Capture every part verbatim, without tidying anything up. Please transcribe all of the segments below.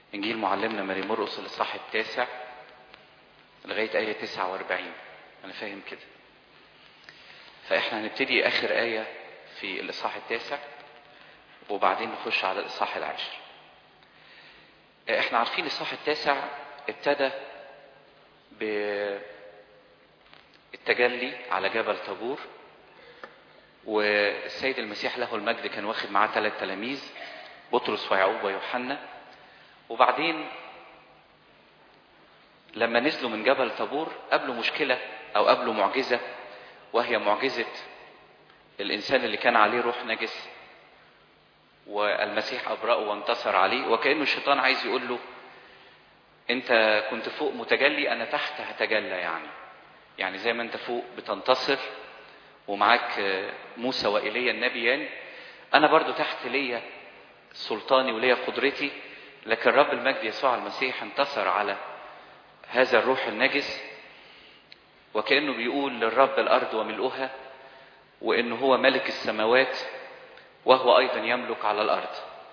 إنجيل معلمنا ماري مرقس الإصحاح التاسع لغاية آية تسعة وأربعين. أنا فاهم كده. فإحنا هنبتدي آخر آية في الإصحاح التاسع وبعدين نخش على الإصحاح العاشر. إحنا عارفين الإصحاح التاسع ابتدى بالتجلي على جبل طابور، والسيد المسيح له المجد كان واخد معاه ثلاث تلاميذ، بطرس ويعقوب ويوحنا. وبعدين لما نزلوا من جبل طابور قابلوا مشكلة أو قابلوا معجزة، وهي معجزة الإنسان اللي كان عليه روح نجس، والمسيح أبرأه وانتصر عليه. وكأنه الشيطان عايز يقول له أنت كنت فوق متجلي، أنا تحت هتجلى. يعني يعني زي ما أنت فوق بتنتصر ومعاك موسى وإيليا النبيان، أنا برضو تحت ليا سلطاني وليا قدرتي. لكن رب المجد يسوع المسيح انتصر على هذا الروح النجس، وكأنه بيقول للرب الأرض وملؤها، وإنه هو ملك السماوات وهو أيضا يملك على الأرض.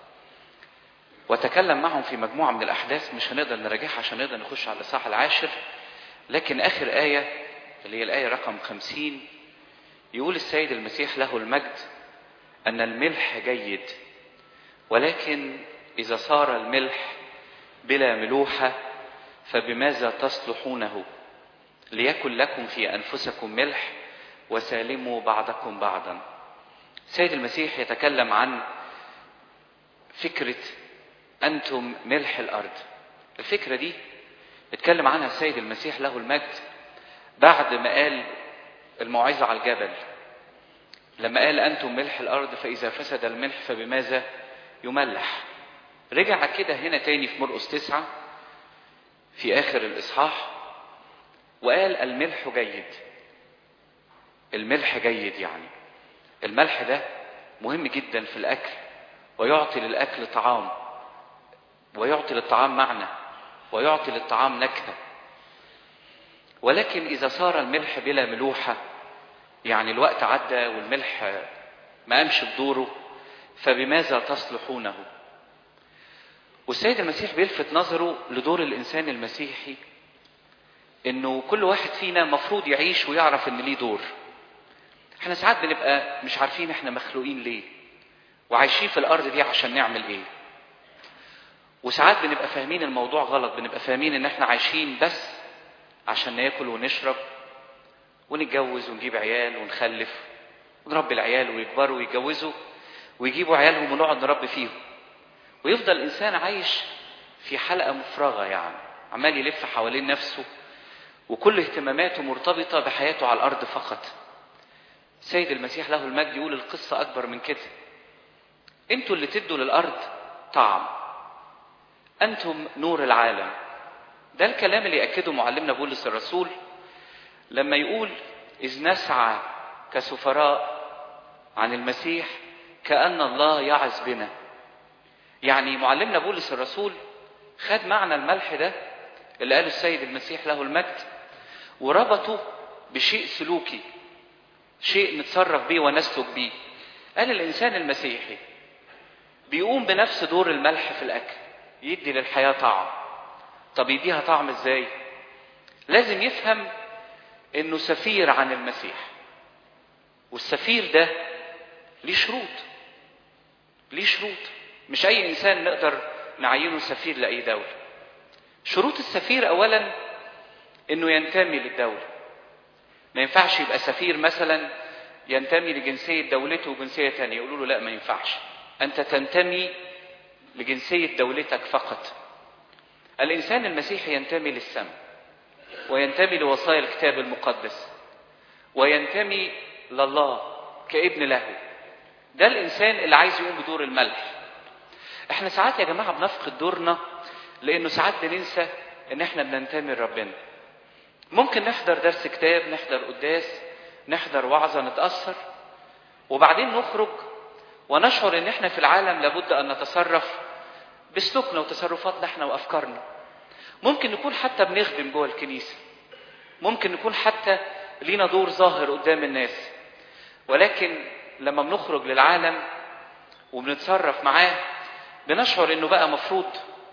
وتكلم معهم في مجموعة من الأحداث مش هنقدر نراجعها عشان نقدر نخش على الإصحاح العاشر. لكن آخر آية اللي هي الآية رقم خمسين يقول السيد المسيح له المجد أن الملح جيد، ولكن إذا صار الملح بلا ملوحة فبماذا تصلحونه؟ ليكن لكم في أنفسكم ملح وسالموا بعضكم بعضا. السيد المسيح يتكلم عن فكرة أنتم ملح الأرض. الفكرة دي اتكلم عنها السيد المسيح له المجد بعد ما قال الموعظة على الجبل، لما قال أنتم ملح الأرض فإذا فسد الملح فبماذا يملح. رجع كده هنا تاني في مرقس تسعة في آخر الإصحاح وقال الملح جيد. الملح جيد يعني الملح ده مهم جدا في الأكل، ويعطي للأكل طعام، ويعطي للطعام معنى، ويعطي للطعام نكهة. ولكن إذا صار الملح بلا ملوحة، يعني الوقت عدى والملح ما قامش بدوره، فبماذا تصلحونه؟ والسيد المسيح بيلفت نظره لدور الإنسان المسيحي، إنه كل واحد فينا مفروض يعيش ويعرف إن ليه دور. احنا ساعات بنبقى مش عارفين احنا مخلوقين ليه، وعايشين في الأرض دي عشان نعمل إيه. وساعات بنبقى فاهمين الموضوع غلط، بنبقى فاهمين إن احنا عايشين بس عشان ناكل ونشرب ونتجوز ونجيب عيال ونخلف ونربي العيال ويكبروا ويتجوزوا ويجيبوا عيالهم ونقعد نربي فيهم، ويفضل الإنسان عايش في حلقة مفرغة، يعني عمال يلف حوالين نفسه وكل اهتماماته مرتبطة بحياته على الأرض فقط. سيد المسيح له المجد يقول القصة أكبر من كده. أنتوا اللي تدوا للأرض طعم، أنتم نور العالم. ده الكلام اللي يأكده معلمنا بولس الرسول لما يقول إذ نسعى كسفراء عن المسيح كأن الله يعز بنا. يعني معلمنا بولس الرسول خد معنى الملح ده اللي قاله السيد المسيح له المجد وربطه بشيء سلوكي، شيء نتصرف بيه ونسلك بيه. قال الإنسان المسيحي بيقوم بنفس دور الملح في الأكل، يدي للحياة طعم. طب يديها طعم ازاي؟ لازم يفهم انه سفير عن المسيح، والسفير ده ليه شروط. ليه شروط مش اي انسان نقدر نعينه سفير لاي دولة. شروط السفير اولا انه ينتمي للدولة. ما ينفعش يبقى سفير مثلا ينتمي لجنسية دولته وجنسية تانية، يقولوا له لا ما ينفعش، انت تنتمي لجنسية دولتك فقط. الإنسان المسيحي ينتمي للسماء، وينتمي لوصايا الكتاب المقدس، وينتمي لله كابن له. ده الإنسان اللي عايز يقوم بدور الملح. احنا ساعات يا جماعة بنفقد دورنا، لأنه ساعات بننسى إن احنا بننتمي لربنا. ممكن نحضر درس كتاب، نحضر قداس، نحضر وعظة، نتأثر، وبعدين نخرج ونشعر إن احنا في العالم لابد أن نتصرف بسلوكنا وتصرفاتنا احنا وأفكارنا. ممكن نكون حتى بنخدم جوه الكنيسة، ممكن نكون حتى لينا دور ظاهر قدام الناس، ولكن لما بنخرج للعالم وبنتصرف معاه بنشعر انه بقى مفروض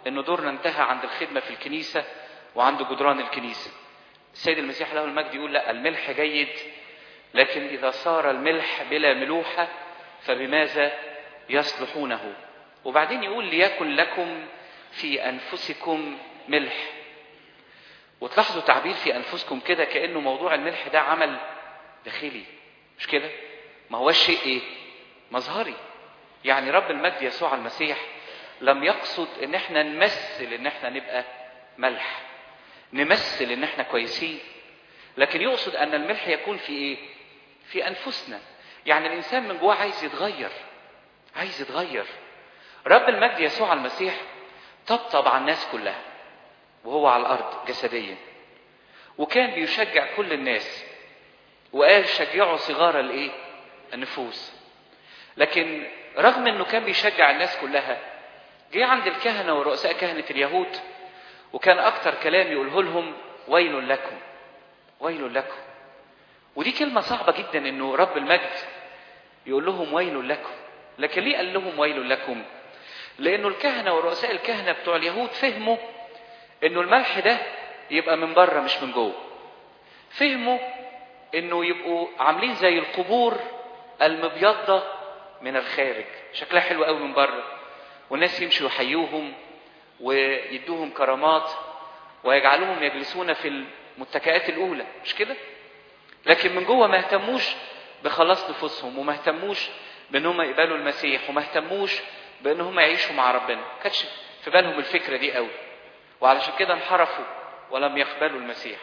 إنه دورنا انتهى عند الخدمة في الكنيسة وعند جدران الكنيسة. السيد المسيح له المجد يقول لا، الملح جيد، لكن إذا صار الملح بلا ملوحة فبماذا يصلحونه؟ وبعدين يقول ليكن لكم في أنفسكم ملح. وتلاحظوا تعبير في أنفسكم كده كأنه موضوع الملح ده عمل داخلي، مش كده؟ ما هو الشيء إيه؟ مظهري. يعني رب المجد يسوع المسيح لم يقصد إن احنا نمثل إن احنا نبقى ملح، نمثل إن احنا كويسين، لكن يقصد أن الملح يكون في إيه؟ في أنفسنا. يعني الإنسان من جواه عايز يتغير، عايز يتغير. رب المجد يسوع المسيح طبطب على الناس كلها وهو على الأرض جسديا، وكان بيشجع كل الناس، وقال شجعوا صغار الإيه؟ النفوس. لكن رغم أنه كان بيشجع الناس كلها، جه عند الكهنة ورؤساء كهنة اليهود، وكان أكتر كلام يقوله لهم ويل لكم، ويل لكم. ودي كلمة صعبة جدا أنه رب المجد يقول لهم ويل لكم. لكن ليه قال لهم ويل لكم؟ لأنه الكهنة ورؤساء الكهنة بتوع اليهود فهموا أنه الملح ده يبقى من بره مش من جوه. فهموا أنه يبقوا عاملين زي القبور المبيضة من الخارج، شكلها حلو قوي من بره، والناس يمشوا يحيوهم ويدوهم كرامات ويجعلوهم يجلسون في المتكئات الأولى، مش كده؟ لكن من جوه ما اهتموش بخلاص نفوسهم، وما اهتموش بأنهم يقبلوا المسيح، وما اهتموش بأنهم يعيشوا مع ربنا. كانتش في بالهم الفكرة دي قوي، وعلشان كده انحرفوا ولم يقبلوا المسيح.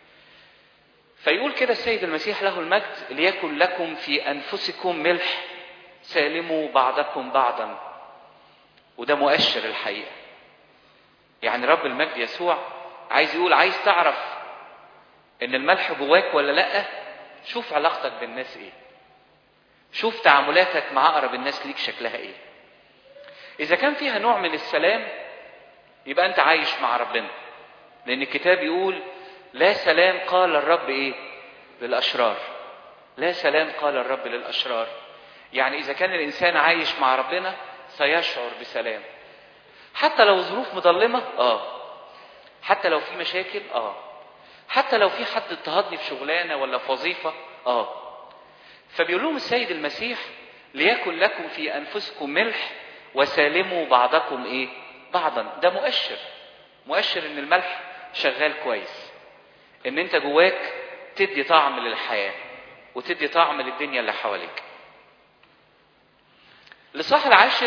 فيقول كده السيد المسيح له المجد ليكن لكم في أنفسكم ملح سالموا بعضكم بعضا. وده مؤشر الحقيقة. يعني رب المجد يسوع عايز يقول عايز تعرف ان الملح جواك ولا لا؟ شوف علاقتك بالناس ايه، شوف تعاملاتك مع اقرب الناس ليك شكلها ايه. اذا كان فيها نوع من السلام يبقى انت عايش مع ربنا، لان الكتاب يقول لا سلام قال الرب ايه للاشرار، لا سلام قال الرب للاشرار. يعني اذا كان الانسان عايش مع ربنا سيشعر بسلام، حتى لو ظروف مظلمة، اه حتى لو في مشاكل، اه حتى لو في حد اضطهدني في شغلانة ولا في وظيفة، اه فبيقول لهم السيد المسيح ليكن لكم في أنفسكم ملح وسالموا بعضكم ايه بعضا. ده مؤشر، مؤشر ان الملح شغال كويس، ان انت جواك تدي طعم للحياة وتدي طعم للدنيا اللي حواليك. الإصحاح العاشر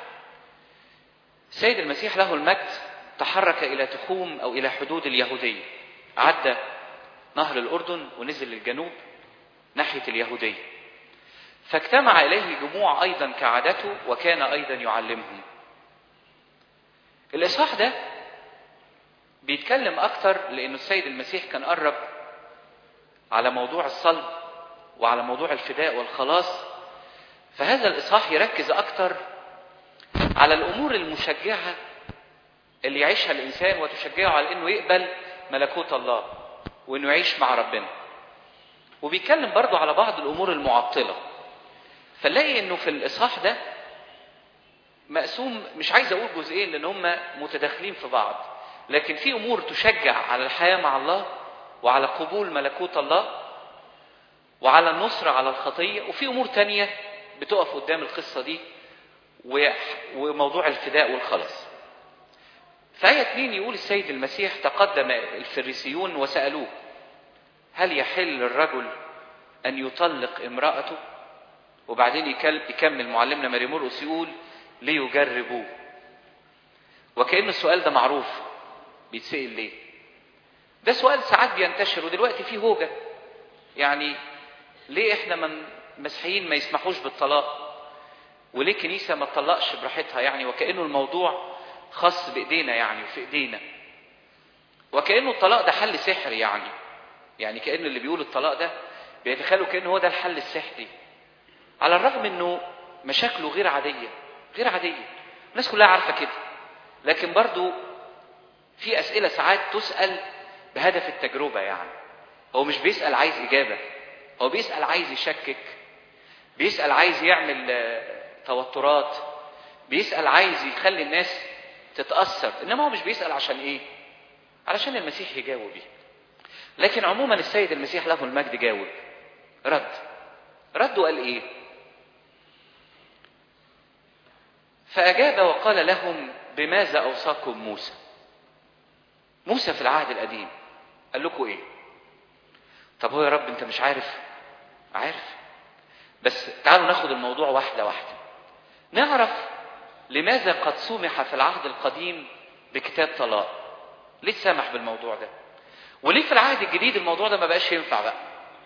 السيد المسيح له المجد تحرك إلى تخوم أو إلى حدود اليهودية، عدى نهر الأردن ونزل للجنوب ناحية اليهودية، فاجتمع إليه جموع أيضا كعادته وكان أيضا يعلمهم. الإصحاح ده بيتكلم أكتر لأنه السيد المسيح كان قرب على موضوع الصلب وعلى موضوع الفداء والخلاص، فهذا الإصحاح يركز أكتر على الأمور المشجعة اللي يعيشها الإنسان وتشجعه على أنه يقبل ملكوت الله وأنه يعيش مع ربنا. وبيتكلم برضو على بعض الأمور المعطلة. فنلاقي أنه في الإصحاح ده مقسوم، مش عايز أقول جزئين لأن هم متداخلين في بعض، لكن في أمور تشجع على الحياة مع الله وعلى قبول ملكوت الله وعلى النصر على الخطية، وفي أمور تانية بتقف قدام القصة دي وموضوع الفداء والخلاص. في آية اتنين يقول السيد المسيح تقدم الفريسيون وسألوه هل يحل للرجل أن يطلق امرأته؟ وبعدين يكمل معلمنا ماري مرقس يقول ليجربوه. وكأن السؤال ده معروف بيتسأل ليه؟ ده سؤال ساعات بينتشر ودلوقتي فيه هوجة. يعني ليه احنا من مسيحيين ما يسمحوش بالطلاق؟ وليه كنيسة ما تطلقش براحتها؟ يعني وكأنه الموضوع خاص بإيدينا يعني وفي إيدينا، وكأنه الطلاق ده حل سحري. يعني يعني كأن اللي بيقول الطلاق ده بيتخيلوا كأنه هو ده الحل السحري، على الرغم انه مشاكله غير عادية، غير عادية، الناس كلها عارفة كده. لكن برضو في أسئلة ساعات تسأل بهدف التجربة. يعني هو مش بيسأل عايز إجابة، هو بيسأل عايز يشكك، بيسأل عايز يعمل توترات، بيسأل عايز يخلي الناس تتأثر، انما هو مش بيسأل عشان ايه؟ علشان المسيح يجاوب بيه. لكن عموما السيد المسيح له المجد جاوب، رد رد وقال ايه؟ فأجاب وقال لهم بماذا أوصاكم موسى؟ موسى في العهد القديم قال لكم ايه؟ طب هو يا رب انت مش عارف؟ عارف، بس تعالوا ناخد الموضوع واحدة واحدة، نعرف لماذا قد سمح في العهد القديم بكتاب طلاق. ليه سمح بالموضوع ده؟ وليه في العهد الجديد الموضوع ده ما بقاش ينفع بقى؟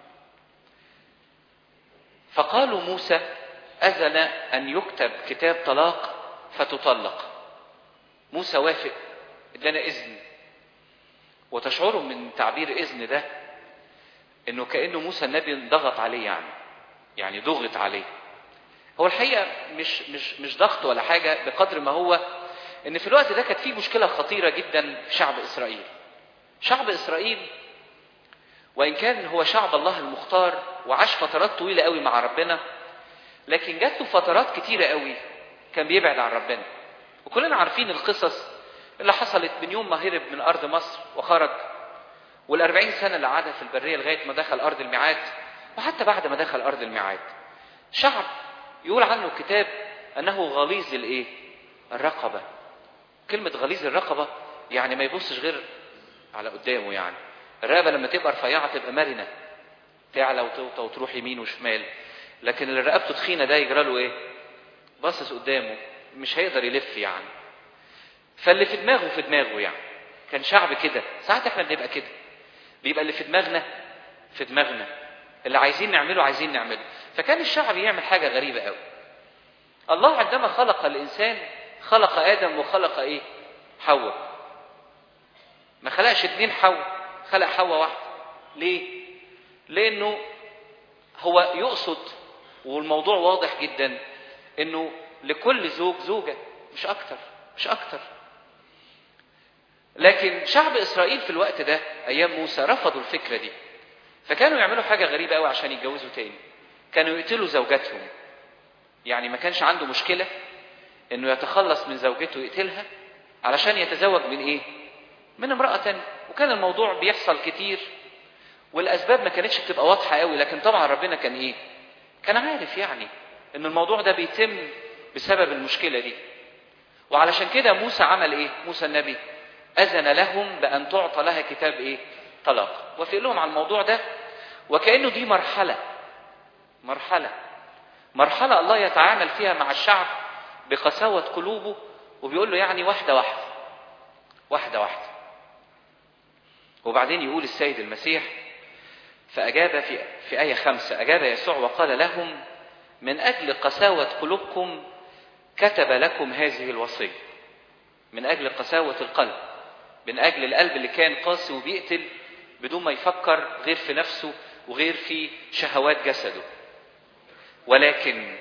فقالوا موسى أذن أن يكتب كتاب طلاق فتطلق. موسى وافق، ادانا إذن. وتشعروا من تعبير إذن ده إنه كأنه موسى النبي ضغط عليه، يعني يعني ضغط عليه. هو الحقيقة مش مش مش ضغط ولا حاجة، بقدر ما هو إن في الوقت ده كانت فيه مشكلة خطيرة جدا في شعب إسرائيل. شعب إسرائيل وإن كان هو شعب الله المختار وعاش فترات طويلة قوي مع ربنا، لكن جات له فترات كتيرة قوي كان بيبعد عن ربنا. وكلنا عارفين القصص اللي حصلت من يوم ما هرب من أرض مصر وخرج، والأربعين سنة اللي قعدها في البرية لغاية ما دخل أرض الميعاد، وحتى بعد ما دخل أرض الميعاد شعب يقول عنه الكتاب أنه غليظ الإيه؟ الرقبة. كلمة غليظ الرقبة يعني ما يبصش غير على قدامه، يعني الرقبة لما تبقى رفيعة تبقى مرنة، تعلى وتوطى وتروح يمين وشمال، لكن اللي رقبته تخينة ده يجرى له إيه؟ باصص قدامه، مش هيقدر يلف يعني. فاللي في دماغه في دماغه، يعني كان شعب كده. ساعات احنا بنبقى كده، بيبقى اللي في دماغنا في دماغنا، اللي عايزين نعمله عايزين نعمله. فكان الشعب يعمل حاجة غريبة قوي. الله عندما خلق الإنسان خلق آدم وخلق إيه؟ حواء. ما خلقش اتنين حواء، خلق حواء واحدة. ليه؟ لأنه هو يقصد، والموضوع واضح جدا، إنه لكل زوج زوجة، مش أكتر مش أكتر. لكن شعب إسرائيل في الوقت ده أيام موسى رفضوا الفكرة دي، فكانوا يعملوا حاجة غريبة قوي عشان يتجوزوا تاني. كانوا يقتلوا زوجاتهم. يعني ما كانش عنده مشكلة إنه يتخلص من زوجته يقتلها علشان يتزوج من إيه؟ من امرأة تانية. وكان الموضوع بيحصل كتير، والأسباب ما كانتش بتبقى واضحة قوي، لكن طبعا ربنا كان إيه؟ كان عارف يعني إن الموضوع ده بيتم بسبب المشكلة دي. وعلشان كده موسى عمل إيه؟ موسى النبي أذن لهم بأن تعطى لها كتاب إيه؟ طلاق. وافق لهم على الموضوع ده، وكأنه دي مرحلة مرحلة مرحلة الله يتعامل فيها مع الشعب بقساوة قلوبه، وبيقول له يعني واحدة واحدة واحدة واحدة. وبعدين يقول السيد المسيح فأجاب في, في آية خمسة، أجاب يسوع وقال لهم من أجل قساوة قلوبكم كتب لكم هذه الوصية. من أجل قساوة القلب، من أجل القلب اللي كان قاسي وبيقتل بدون ما يفكر غير في نفسه وغير في شهوات جسده. ولكن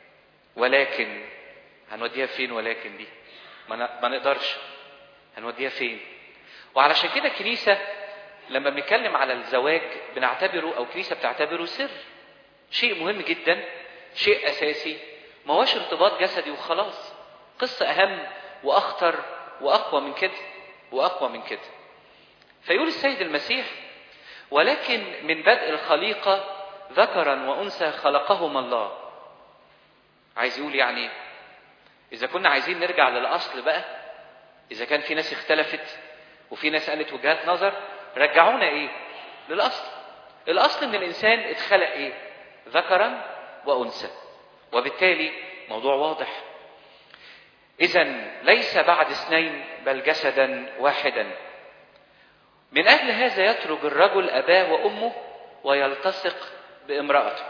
ولكن هنوديها فين؟ ولكن دي ما نقدرش، هنوديها فين؟ وعلشان كده الكنيسة لما بنتكلم على الزواج بنعتبره، أو الكنيسة بتعتبره سر، شيء مهم جدا، شيء أساسي، ما هوش ارتباط جسدي وخلاص. قصة أهم وأخطر وأقوى من كده وأقوى من كده. فيقول السيد المسيح ولكن من بدء الخليقة ذكرا وأنثى خلقهما الله. عايز يقول يعني إذا كنا عايزين نرجع للأصل بقى، إذا كان في ناس اختلفت وفي ناس قالت وجهات نظر، رجعونا إيه؟ للأصل. الأصل إن الإنسان اتخلق إيه؟ ذكرا وأنثى. وبالتالي موضوع واضح. إذن ليس بعد اثنين بل جسدا واحدا. من أجل هذا يترك الرجل أباه وأمه ويلتصق بامرأته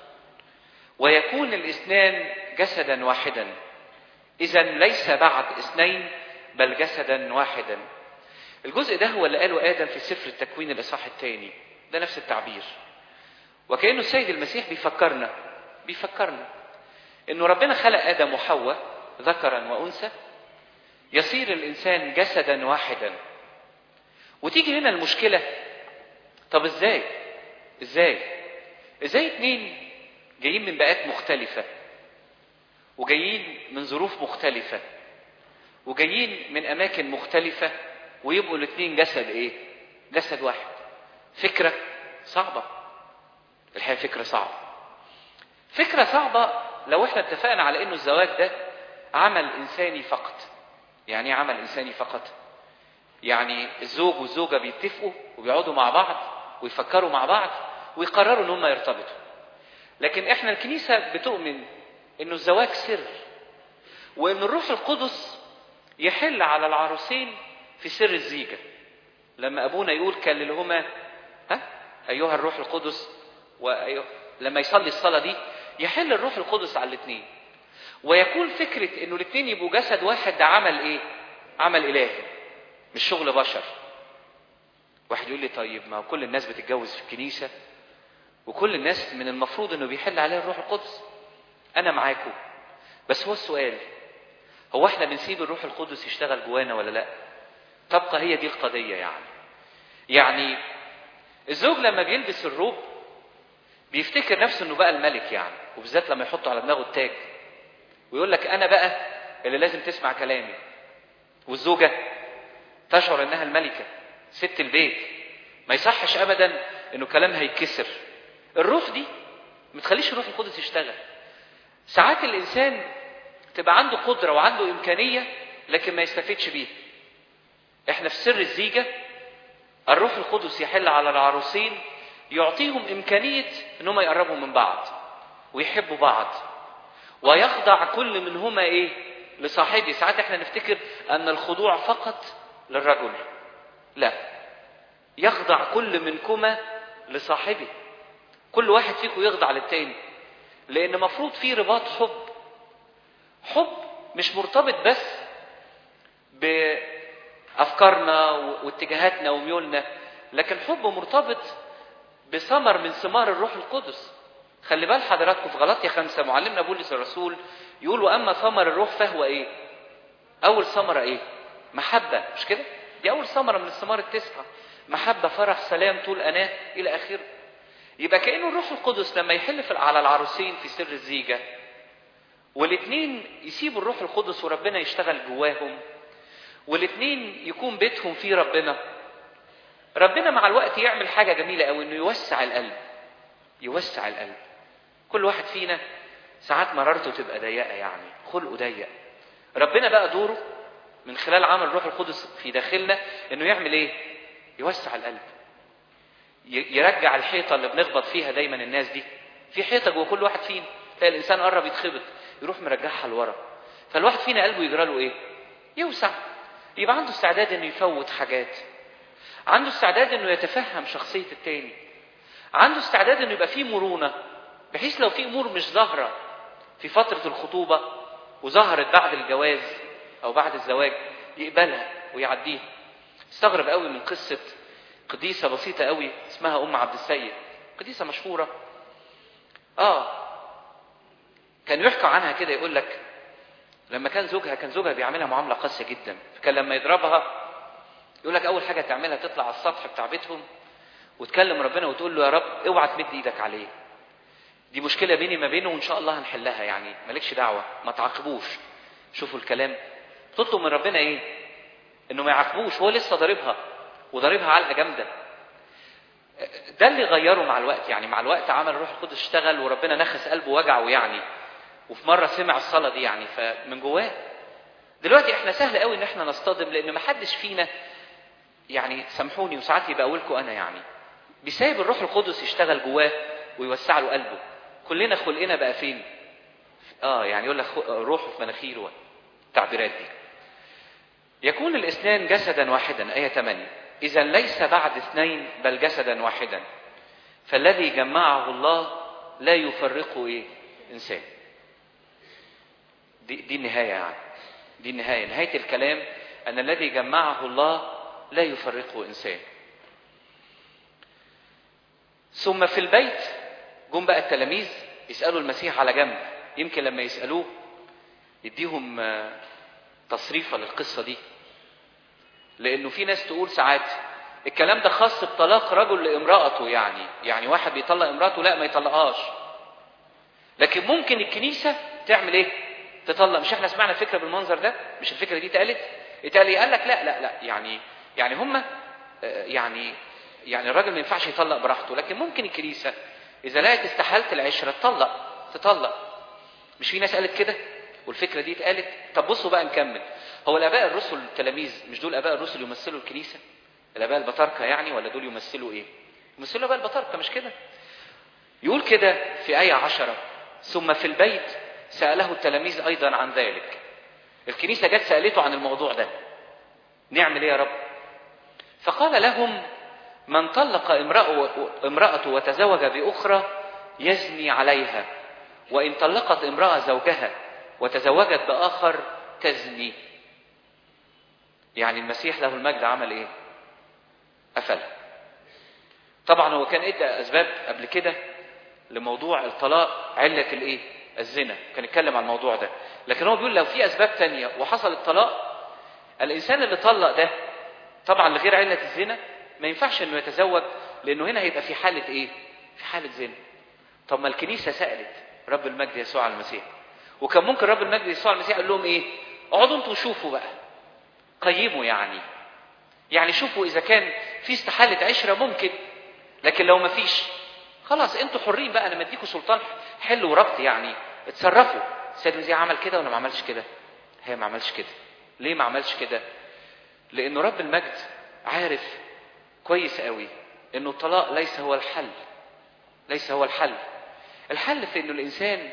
ويكون الاثنان جسدا واحدا. إذن ليس بعد اثنين بل جسدا واحدا. الجزء ده هو اللي قاله آدم في سفر التكوين الإصحاح الثاني، ده نفس التعبير. وكأنه السيد المسيح بيفكرنا بيفكرنا إنه ربنا خلق آدم وحواء ذكرا وأنثى، يصير الإنسان جسدا واحدا. وتيجي هنا المشكلة، طب إزاي؟ إزاي؟ إزاي اتنين جايين من بيئات مختلفة وجايين من ظروف مختلفة وجايين من اماكن مختلفة ويبقوا الاثنين جسد ايه؟ جسد واحد. فكرة صعبة الحقيقة، فكرة صعبة فكرة صعبة لو احنا اتفقنا على انه الزواج ده عمل انساني فقط. يعني ايه عمل انساني فقط؟ يعني الزوج والزوجة بيتفقوا وبيقعدوا مع بعض ويفكروا مع بعض ويقرروا ان هم يرتبطوا. لكن احنا الكنيسة بتؤمن انه الزواج سر، وان الروح القدس يحل على العروسين في سر الزيجة. لما ابونا يقول كللهما ها ايها الروح القدس، وأيوه لما يصلي الصلاة دي يحل الروح القدس على الاثنين، ويكون فكرة انه الاثنين يبقوا جسد واحد. ده عمل ايه؟ عمل الهي، مش شغل بشر. واحد يقول لي طيب ما كل الناس بتتجوز في الكنيسة وكل الناس من المفروض انه بيحل عليها الروح القدس. انا معاكم، بس هو السؤال هو احنا بنسيب الروح القدس يشتغل جوانا ولا لا؟ تبقى هي دي القضية. يعني يعني الزوج لما بيلبس الروب بيفتكر نفسه انه بقى الملك يعني، وبالذات لما يحطه على دماغه التاج ويقول لك انا بقى اللي لازم تسمع كلامي. والزوجة تشعر انها الملكة ست البيت، ما يصحش ابدا انه كلامها يتكسر. الروح دي ما تخليش الروح القدس يشتغل. ساعات الانسان تبقى عنده قدرة وعنده امكانية لكن ما يستفيدش بيها. احنا في سر الزيجة الروح القدس يحل على العروسين، يعطيهم امكانية انهم يقربوا من بعض ويحبوا بعض، ويخضع كل منهما ايه؟ لصاحبه. ساعات احنا نفتكر ان الخضوع فقط للرجل، لا، يخضع كل منكما لصاحبه. كل واحد فيكم يخضع للتاني، لان مفروض في رباط حب. حب مش مرتبط بس بافكارنا واتجاهاتنا وميولنا، لكن حب مرتبط بثمر من ثمار الروح القدس. خلي بال حضراتكم في غلاطيا خمسة معلمنا بولس الرسول يقول واما ثمر الروح فهو ايه؟ اول ثمره ايه؟ محبه، مش كده؟ دي اول ثمره من الثمار التسعه. محبه، فرح، سلام، طول اناه الى اخره. يبقى كأنه الروح القدس لما يحل في على العروسين في سر الزيجه والاثنين يسيبوا الروح القدس وربنا يشتغل جواهم، والاثنين يكون بيتهم فيه ربنا، ربنا مع الوقت يعمل حاجه جميله قوي، انه يوسع القلب. يوسع القلب. كل واحد فينا ساعات مرارته تبقى ضيقه، يعني خلقه ضيق. ربنا بقى دوره من خلال عمل الروح القدس في داخلنا انه يعمل ايه؟ يوسع القلب، يرجع الحيطه اللي بنخبط فيها دايما الناس دي. في حيطه جوه كل واحد فينا، تلاقي الانسان قرب يتخبط يروح مرجعها لورا، فالواحد فينا قلبه يجرى له ايه؟ يوسع. يبقى عنده استعداد انه يفوت حاجات، عنده استعداد انه يتفهم شخصيه التاني، عنده استعداد انه يبقى فيه مرونه، بحيث لو في امور مش ظاهره في فتره الخطوبه وظهرت بعد الجواز او بعد الزواج يقبلها ويعديها. استغرب قوي من قصه قديسه بسيطه قوي اسمها ام عبد السيد، قديسه مشهوره. اه كانوا يحكوا عنها كده، يقول لك لما كان زوجها كان زوجها بيعملها معامله قاسيه جدا، فكان لما يضربها يقول لك اول حاجه تعملها تطلع على السطح بتاع بيتهم وتكلم ربنا وتقول له يا رب اوعى تمد ايدك عليه، دي مشكله بيني ما بينه وان شاء الله هنحلها، يعني مالكش دعوه، ما تعاقبوش. شوفوا الكلام، تطلب من ربنا ايه؟ انه ما يعاقبوش، هو لسه ضاربها وضاربها علقه جامده. ده اللي غيره مع الوقت، يعني مع الوقت عمل الروح القدس اشتغل وربنا نخس قلبه وجعه يعني، وفي مره سمع الصلاه دي يعني فمن جواه. دلوقتي احنا سهل قوي ان احنا نصطدم، لان ما حدش فينا يعني سامحوني وساعات يبقى اقولكم انا يعني بسبب الروح القدس يشتغل جواه ويوسع له قلبه. كلنا خلقنا بقى فين؟ اه يعني يقول لك روحه في مناخيره، التعبيرات دي. يكون الاثنان جسدا واحدا، آية ثمانية، إذا ليس بعد اثنين بل جسدا واحدا، فالذي جمعه الله لا يفرقه ايه؟ انسان. دي, دي النهاية، يعني دي النهاية، نهاية الكلام أن الذي جمعه الله لا يفرقه إنسان. ثم في البيت جم بقى التلاميذ يسألوا المسيح على جنب، يمكن لما يسألوه يديهم تصريفة للقصة دي، لأنه في ناس تقول ساعات الكلام ده خاص بطلاق رجل لامرأته، يعني يعني واحد بيطلق امرأته لا ما يطلقهاش، لكن ممكن الكنيسة تعمل ايه؟ تطلق. مش احنا سمعنا فكره بالمنظر ده؟ مش الفكره دي اتقالت؟ اتقال ايه؟ قال لك لا لا لا يعني يعني هم يعني يعني الراجل ما ينفعش يطلق براحته، لكن ممكن الكنيسه اذا لقت استحاله العشره تطلق تطلق. مش في ناس قالت كده والفكره دي اتقالت؟ طب بصوا بقى نكمل. هو الاباء الرسل التلاميذ مش دول اباء الرسل يمثلوا الكنيسه؟ الاباء البطاركه يعني، ولا دول يمثلوا ايه؟ يمثلوا اباء البطاركه مش كده؟ يقول كده في آية عشرة: ثم في البيت سأله التلاميذ أيضا عن ذلك. الكنيسة جت سألته عن الموضوع ده، نعمل ايه يا رب؟ فقال لهم: من طلق امرأته وتزوج بأخرى يزني عليها، وإن طلقت امرأة زوجها وتزوجت بآخر تزني. يعني المسيح له المجد عمل ايه؟ قفل. طبعا هو كان ادى اسباب قبل كده لموضوع الطلاق، علة الايه؟ الزنا، كان يتكلم عن الموضوع ده. لكن هو بيقول لو في اسباب تانية وحصل الطلاق، الانسان اللي طلق ده طبعا لغير علة الزنا ما ينفعش انه يتزوج، لانه هنا هيبقى في حالة ايه؟ في حالة زنا. طب ما الكنيسة سألت رب المجد يسوع المسيح، وكان ممكن رب المجد يسوع المسيح قال لهم ايه؟ اقعدوا انتوا شوفوا بقى، قيموا يعني يعني شوفوا اذا كان في استحالة عشرة ممكن، لكن لو ما فيش خلاص انتوا حرين بقى، انا مديكوا سلطان حل وربط يعني، اتصرفوا. السيد المسيح عمل كده ولا ما عملش كده؟ هي ما عملش كده. ليه ما عملش كده؟ لانه رب المجد عارف كويس قوي انه الطلاق ليس هو الحل. ليس هو الحل. الحل في انه الانسان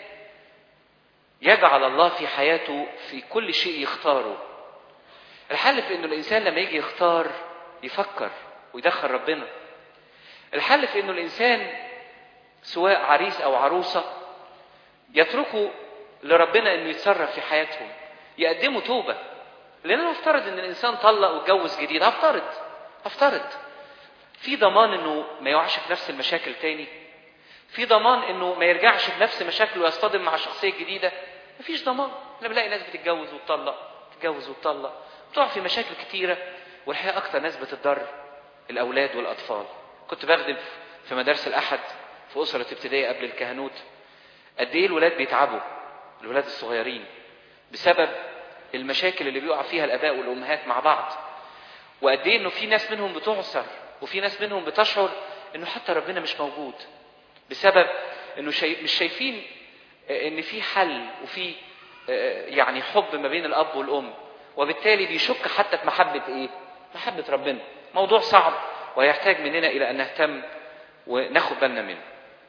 يجعل الله في حياته في كل شيء يختاره. الحل في انه الانسان لما يجي يختار يفكر ويدخل ربنا. الحل في انه الانسان سواء عريس او عروسة يتركوا لربنا انه يتصرف في حياتهم، يقدموا توبة. لان انا افترض ان الانسان طلق واتجوز جديد، هفترض هفترض في ضمان انه ما يقعش في نفس المشاكل تاني؟ في ضمان انه ما يرجعش بنفس مشاكله ويصطدم مع شخصية جديدة؟ مفيش ضمان. انا بلاقي ناس بتتجوز وتطلق، تتجوز وتطلق، بتقع في مشاكل كتيرة، والحقيقة اكتر ناس بتضر الاولاد والاطفال. كنت بخدم في مدارس الاحد في اسرة ابتدائية قبل الكهنوت. قد ايه الولاد بيتعبوا، الولاد الصغيرين، بسبب المشاكل اللي بيقع فيها الاباء والامهات مع بعض. وقد ايه انه في ناس منهم بتعسر، وفي ناس منهم بتشعر انه حتى ربنا مش موجود، بسبب انه شايف مش شايفين ان في حل وفي يعني حب ما بين الاب والام، وبالتالي بيشك حتى في محبة ايه؟ محبة ربنا. موضوع صعب ويحتاج مننا الى ان نهتم وناخد بالنا منه.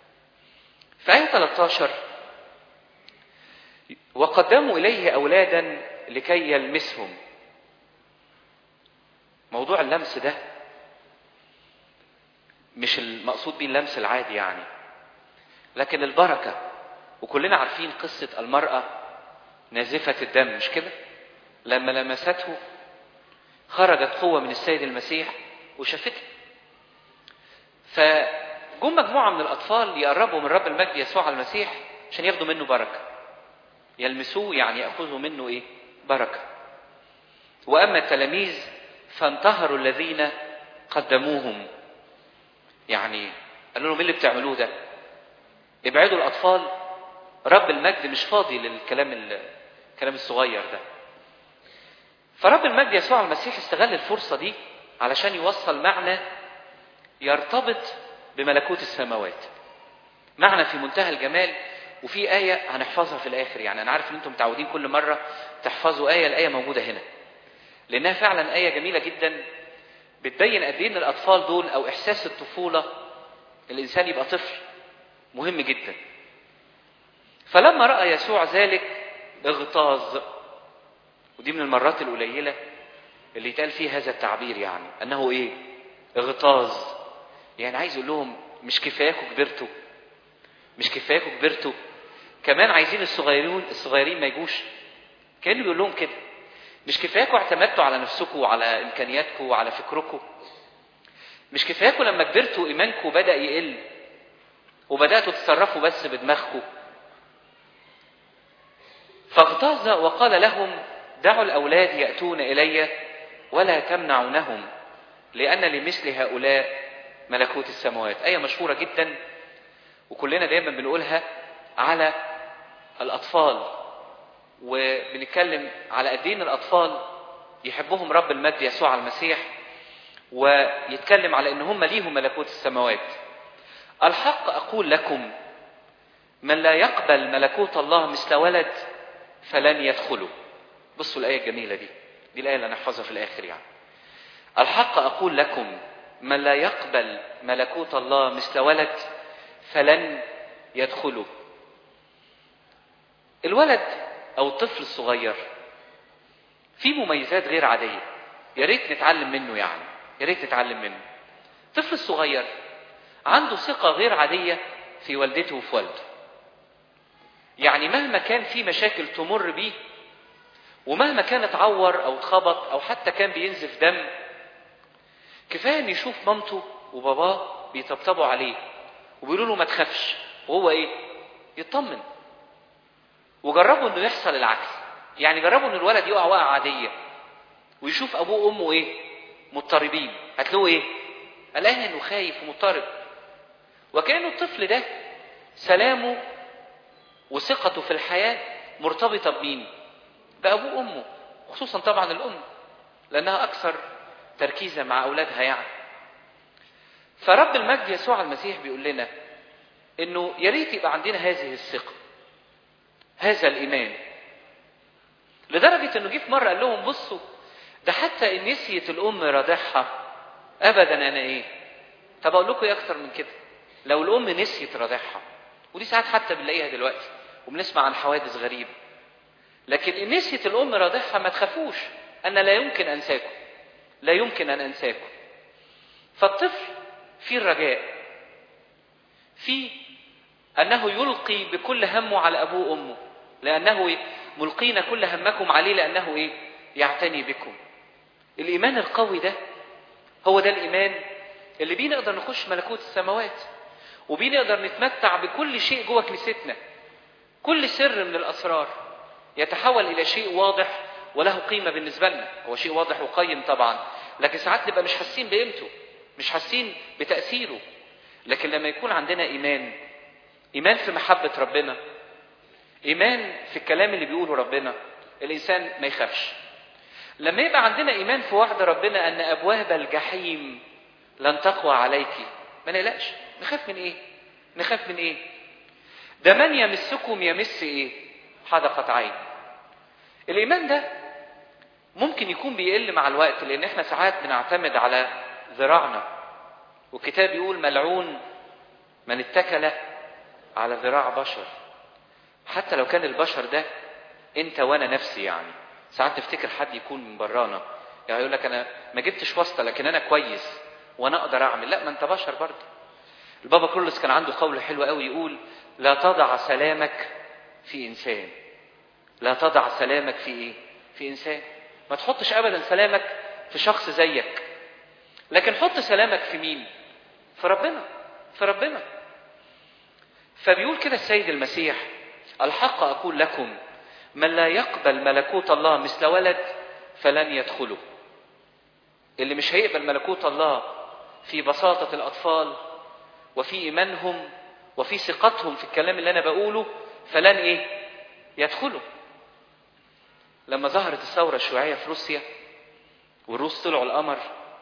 في آية ثلاثة عشر: وقدموا إليه أولادا لكي يلمسهم. موضوع اللمس ده مش المقصود به اللمس العادي يعني، لكن البركة. وكلنا عارفين قصة المرأة نازفة الدم، مش كده؟ لما لمسته خرجت قوة من السيد المسيح وشافته. فجم مجموعة من الأطفال يقربوا من رب المجد يسوع المسيح عشان ياخدوا منه بركة. يلمسوه يعني يأخذوا منه إيه؟ بركة. وأما التلاميذ فانتهروا الذين قدموهم. يعني قالوا لهم: ايه اللي بتعملوه ده؟ ابعدوا الأطفال، رب المجد مش فاضي للكلام الكلام الصغير ده. فرب المجد يسوع المسيح استغل الفرصة دي علشان يوصل معنى يرتبط بملكوت السماوات، معنى في منتهى الجمال. وفي آية هنحفظها في الآخر. يعني أنا عارف إن أنتم متعودين كل مرة تحفظوا آية، الآية موجودة هنا لأنها فعلا آية جميلة جدا، بتبين قد إيه إن الأطفال دول أو إحساس الطفولة، الإنسان يبقى طفل مهم جدا. فلما رأى يسوع ذلك اغتاظ. ودي من المرات القليلة اللي يتقال فيه هذا التعبير، يعني أنه إيه؟ اغتاظ. يعني عايز يقول لهم مش كفاياكم كبرتوا، مش كفاياكم كبرتوا كمان عايزين الصغيرين الصغيرين ما يجوش. كأنه بيقول لهم كده: مش كفاياكم اعتمدتوا على نفسكم وعلى إمكانياتكم وعلى فكركم؟ مش كفاياكم لما كبرتوا إيمانكم بدأ يقل وبدأتوا تتصرفوا بس بدماغكم؟ فاغتاظ وقال لهم: دعوا الأولاد يأتون إلي ولا تمنعونهم، لأن لمثل هؤلاء ملكوت السماوات. آية مشهورة جدا وكلنا دايما بنقولها على الأطفال وبنتكلم على قد ايه الاطفال يحبهم رب المجد يسوع المسيح، ويتكلم على ان هم ليهم ملكوت السماوات. الحق اقول لكم من لا يقبل ملكوت الله مثل ولد فلن يدخله. بصوا الايه الجميله دي، دي الايه اللي هنحفظها في الاخر يعني. الحق اقول لكم من لا يقبل ملكوت الله مثل ولد فلن يدخله. الولد او الطفل الصغير فيه مميزات غير عاديه، يا ريت نتعلم منه يعني، يا ريت نتعلم منه. الطفل الصغير عنده ثقه غير عاديه في والدته وفي والده. يعني مهما كان في مشاكل تمر بيه، ومهما كان اتعور او اتخبط او حتى كان بينزف دم، كفايه ان يشوف مامته وباباه بيطبطبوا عليه وبيقولوا له ما تخافش، وهو ايه؟ يطمن. وجربوا انه يحصل العكس، يعني جربوا ان الولد يقع وقعه عاديه ويشوف ابوه وامه ايه؟ مضطربين، هتلاقوه ايه؟ قلقان وخايف ومضطرب. وكأنه الطفل ده سلامه وثقته في الحياه مرتبطه بمين؟ بابوه وامه، خصوصا طبعا الام لانها اكثر تركيزا مع اولادها يعني. فرب المجد يسوع المسيح بيقول لنا انه يا ريت يبقى عندنا هذه الثقه، هذا الايمان، لدرجه انه جه في مره قال لهم بصوا ده حتى ان نسيت الام رضعها ابدا انا ايه؟ طب اقول لكم ايه اكتر من كده؟ لو الام نسيت رضعها، ودي ساعات حتى بنلاقيها دلوقتي وبنسمع عن حوادث غريبه، لكن ان نسيت الام رضعها ما تخافوش، انا لا يمكن انساكم، لا يمكن ان انساكم. فالطفل في الرجاء، في انه يلقي بكل همه على ابوه وامه، لانه ملقين كل همكم عليه لانه ايه؟ يعتني بكم. الايمان القوي ده هو ده الايمان اللي بيه نقدر نخش ملكوت السماوات، وبيه نقدر نتمتع بكل شيء جوه كنيستنا. كل سر من الاسرار يتحول الى شيء واضح وله قيمه بالنسبه لنا. هو شيء واضح وقيم طبعا، لكن ساعات نبقى مش حاسين بقيمته، مش حاسين بتاثيره. لكن لما يكون عندنا ايمان، ايمان في محبه ربنا، ايمان في الكلام اللي بيقوله ربنا، الانسان ما يخافش. لما يبقى عندنا ايمان في وعد ربنا ان ابواب الجحيم لن تقوى عليك، ما نقلقش. نخاف من ايه؟ نخاف من ايه؟ ده من يمسكم يمس ايه؟ حدقة عين. الايمان ده ممكن يكون بيقل مع الوقت، لان احنا ساعات بنعتمد على ذراعنا، والكتاب يقول ملعون من اتكل على ذراع بشر. حتى لو كان البشر ده انت وانا نفسي، يعني ساعات تفتكر حد يكون من برانا، يعني يقول لك انا ما جبتش واسطه لكن انا كويس وانا اقدر اعمل. لا، ما انت بشر برضه. البابا كرولوس كان عنده قول حلو قوي يقول لا تضع سلامك في انسان، لا تضع سلامك في ايه؟ في انسان. ما تحطش ابدا سلامك في شخص زيك، لكن حط سلامك في مين؟ في ربنا، في ربنا. فبيقول كده السيد المسيح الحق اقول لكم من لا يقبل ملكوت الله مثل ولد فلن يدخله. اللي مش هيقبل ملكوت الله في بساطة الأطفال وفي إيمانهم وفي ثقتهم في الكلام اللي أنا بقوله فلن إيه؟ يدخله. لما ظهرت الثورة الشيوعية في روسيا والروس طلعوا القمر،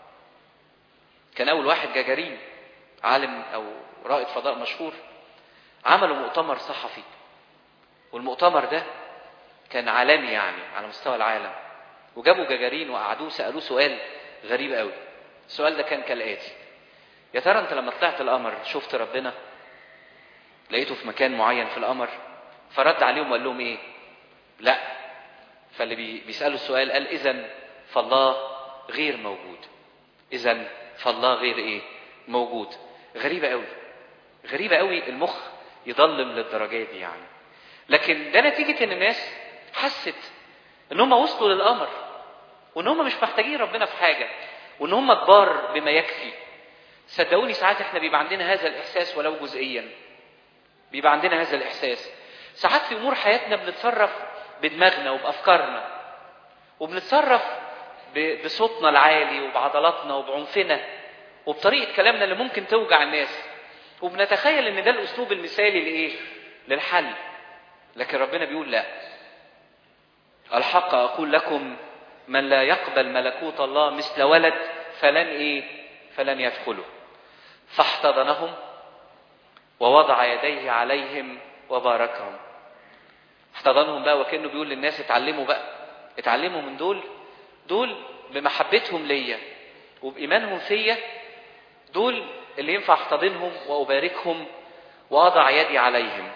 كان أول واحد جاجارين، عالم أو رائد فضاء مشهور، عملوا مؤتمر صحفي، والمؤتمر ده كان عالمي يعني على مستوى العالم. وجابوا جاجارين وقعدوه سألوه سؤال غريب قوي. السؤال ده كان كالآتي: يا ترى انت لما طلعت القمر شفت ربنا؟ لقيته في مكان معين في القمر؟ فرد عليهم وقال لهم ايه؟ لا. فاللي بيسألوا السؤال قال اذن فالله غير موجود. اذن فالله غير ايه؟ موجود. غريبة قوي، غريبة قوي المخ يضلم للدرجات دي يعني. لكن ده نتيجة ان الناس حست ان هم وصلوا للقمر، وان هم مش محتاجين ربنا في حاجة، وان هم كبار بما يكفي. صدقوني ساعات احنا بيبقى عندنا هذا الاحساس ولو جزئيا، بيبقى عندنا هذا الاحساس. ساعات في امور حياتنا بنتصرف بدماغنا وبافكارنا، وبنتصرف بصوتنا العالي وبعضلاتنا وبعنفنا وبطريقة كلامنا اللي ممكن توجع الناس، وبنتخيل ان ده الاسلوب المثالي لايه؟ للحل. لكن ربنا بيقول لا، الحق أقول لكم من لا يقبل ملكوت الله مثل ولد فلن إيه فلن يدخله. فاحتضنهم ووضع يديه عليهم وباركهم. احتضنهم بقى وكأنه بيقول للناس اتعلموا بقى، اتعلموا من دول، دول بمحبتهم ليا وبإيمانهم فيا، دول اللي ينفع احتضنهم وأباركهم وأضع يدي عليهم.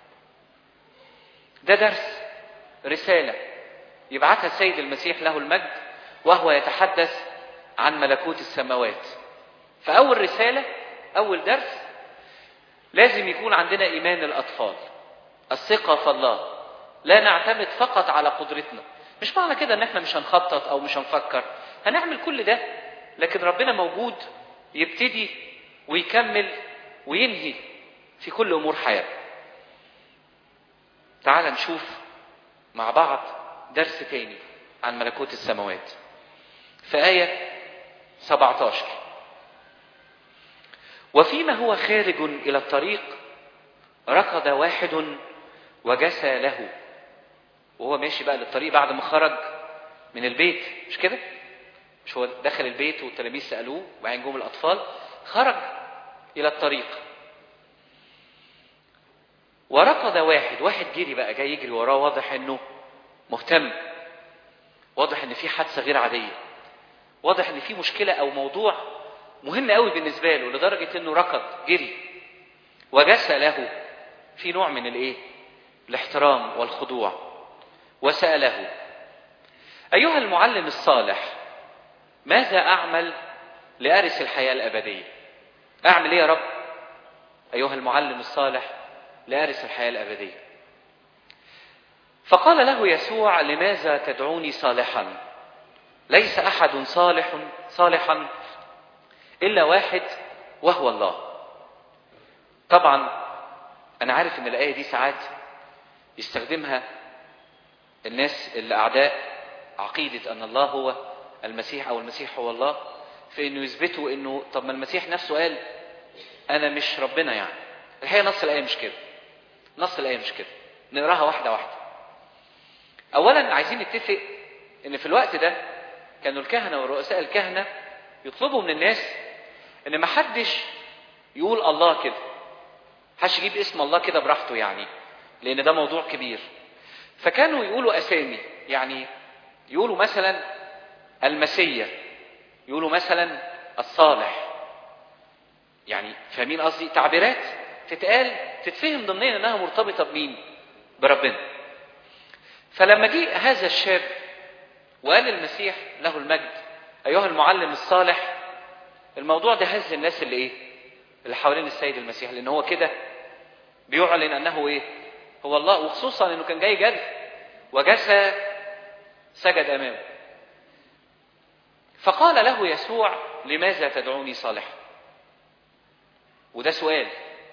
ده درس، رسالة يبعثها السيد المسيح له المجد وهو يتحدث عن ملكوت السماوات. فأول رسالة، أول درس، لازم يكون عندنا إيمان الأطفال، الثقة في الله، لا نعتمد فقط على قدرتنا. مش معنى كده ان احنا مش هنخطط او مش هنفكر، هنعمل كل ده، لكن ربنا موجود يبتدي ويكمل وينهي في كل امور حياتنا. تعال نشوف مع بعض درس تاني عن ملكوت السماوات في آية سبعة عشر. وفيما هو خارج إلى الطريق ركض واحد وجسى له. وهو ماشي بقى للطريق بعد ما خرج من البيت، مش كده؟ مش هو دخل البيت والتلاميذ سألوه وبعدين جم الأطفال، خرج إلى الطريق وركض واحد، واحد جري بقى جاي يجري وراه، واضح انه مهتم، واضح ان في حادثة غير عادية، واضح ان في مشكلة او موضوع مهم قوي بالنسبة له لدرجة انه ركض جري وجسى له، في نوع من الايه؟ الاحترام والخضوع. وسأله: أيها المعلم الصالح ماذا أعمل لأرث الحياة الأبدية؟ أعمل إيه يا رب أيها المعلم الصالح لأرث الحياة الأبدية؟ فقال له يسوع: لماذا تدعوني صالحا؟ ليس أحد صالح صالحا إلا واحد وهو الله. طبعا أنا عارف إن الآية دي ساعات يستخدمها الناس اللي أعداء عقيدة أن الله هو المسيح أو المسيح هو الله، في إنه يثبتوا إنه طب ما المسيح نفسه قال أنا مش ربنا. يعني الحقيقة نص الآية مش كده، نص الآية مش كده، نقراها واحدة واحدة. أولا عايزين نتفق إن في الوقت ده كانوا الكهنة ورؤساء الكهنة يطلبوا من الناس إن ما حدش يقول الله كده، حدش يجيب اسم الله كده براحته، يعني لأن ده موضوع كبير. فكانوا يقولوا أسامي، يعني يقولوا مثلا المسيح، يقولوا مثلا الصالح، يعني فاهمين قصدي؟ تعبيرات تتقال تتفهم ضمنيا انها مرتبطة بمين؟ بربنا. فلما جه هذا الشاب وقال المسيح له المجد أيها المعلم الصالح، الموضوع ده هز الناس اللي ايه؟ اللي حوالين السيد المسيح، لأن هو كده بيعلن أنه ايه؟ هو الله، وخصوصا أنه كان جاي جري وجسى سجد أمامه. فقال له يسوع: لماذا تدعوني صالحا؟ وده سؤال،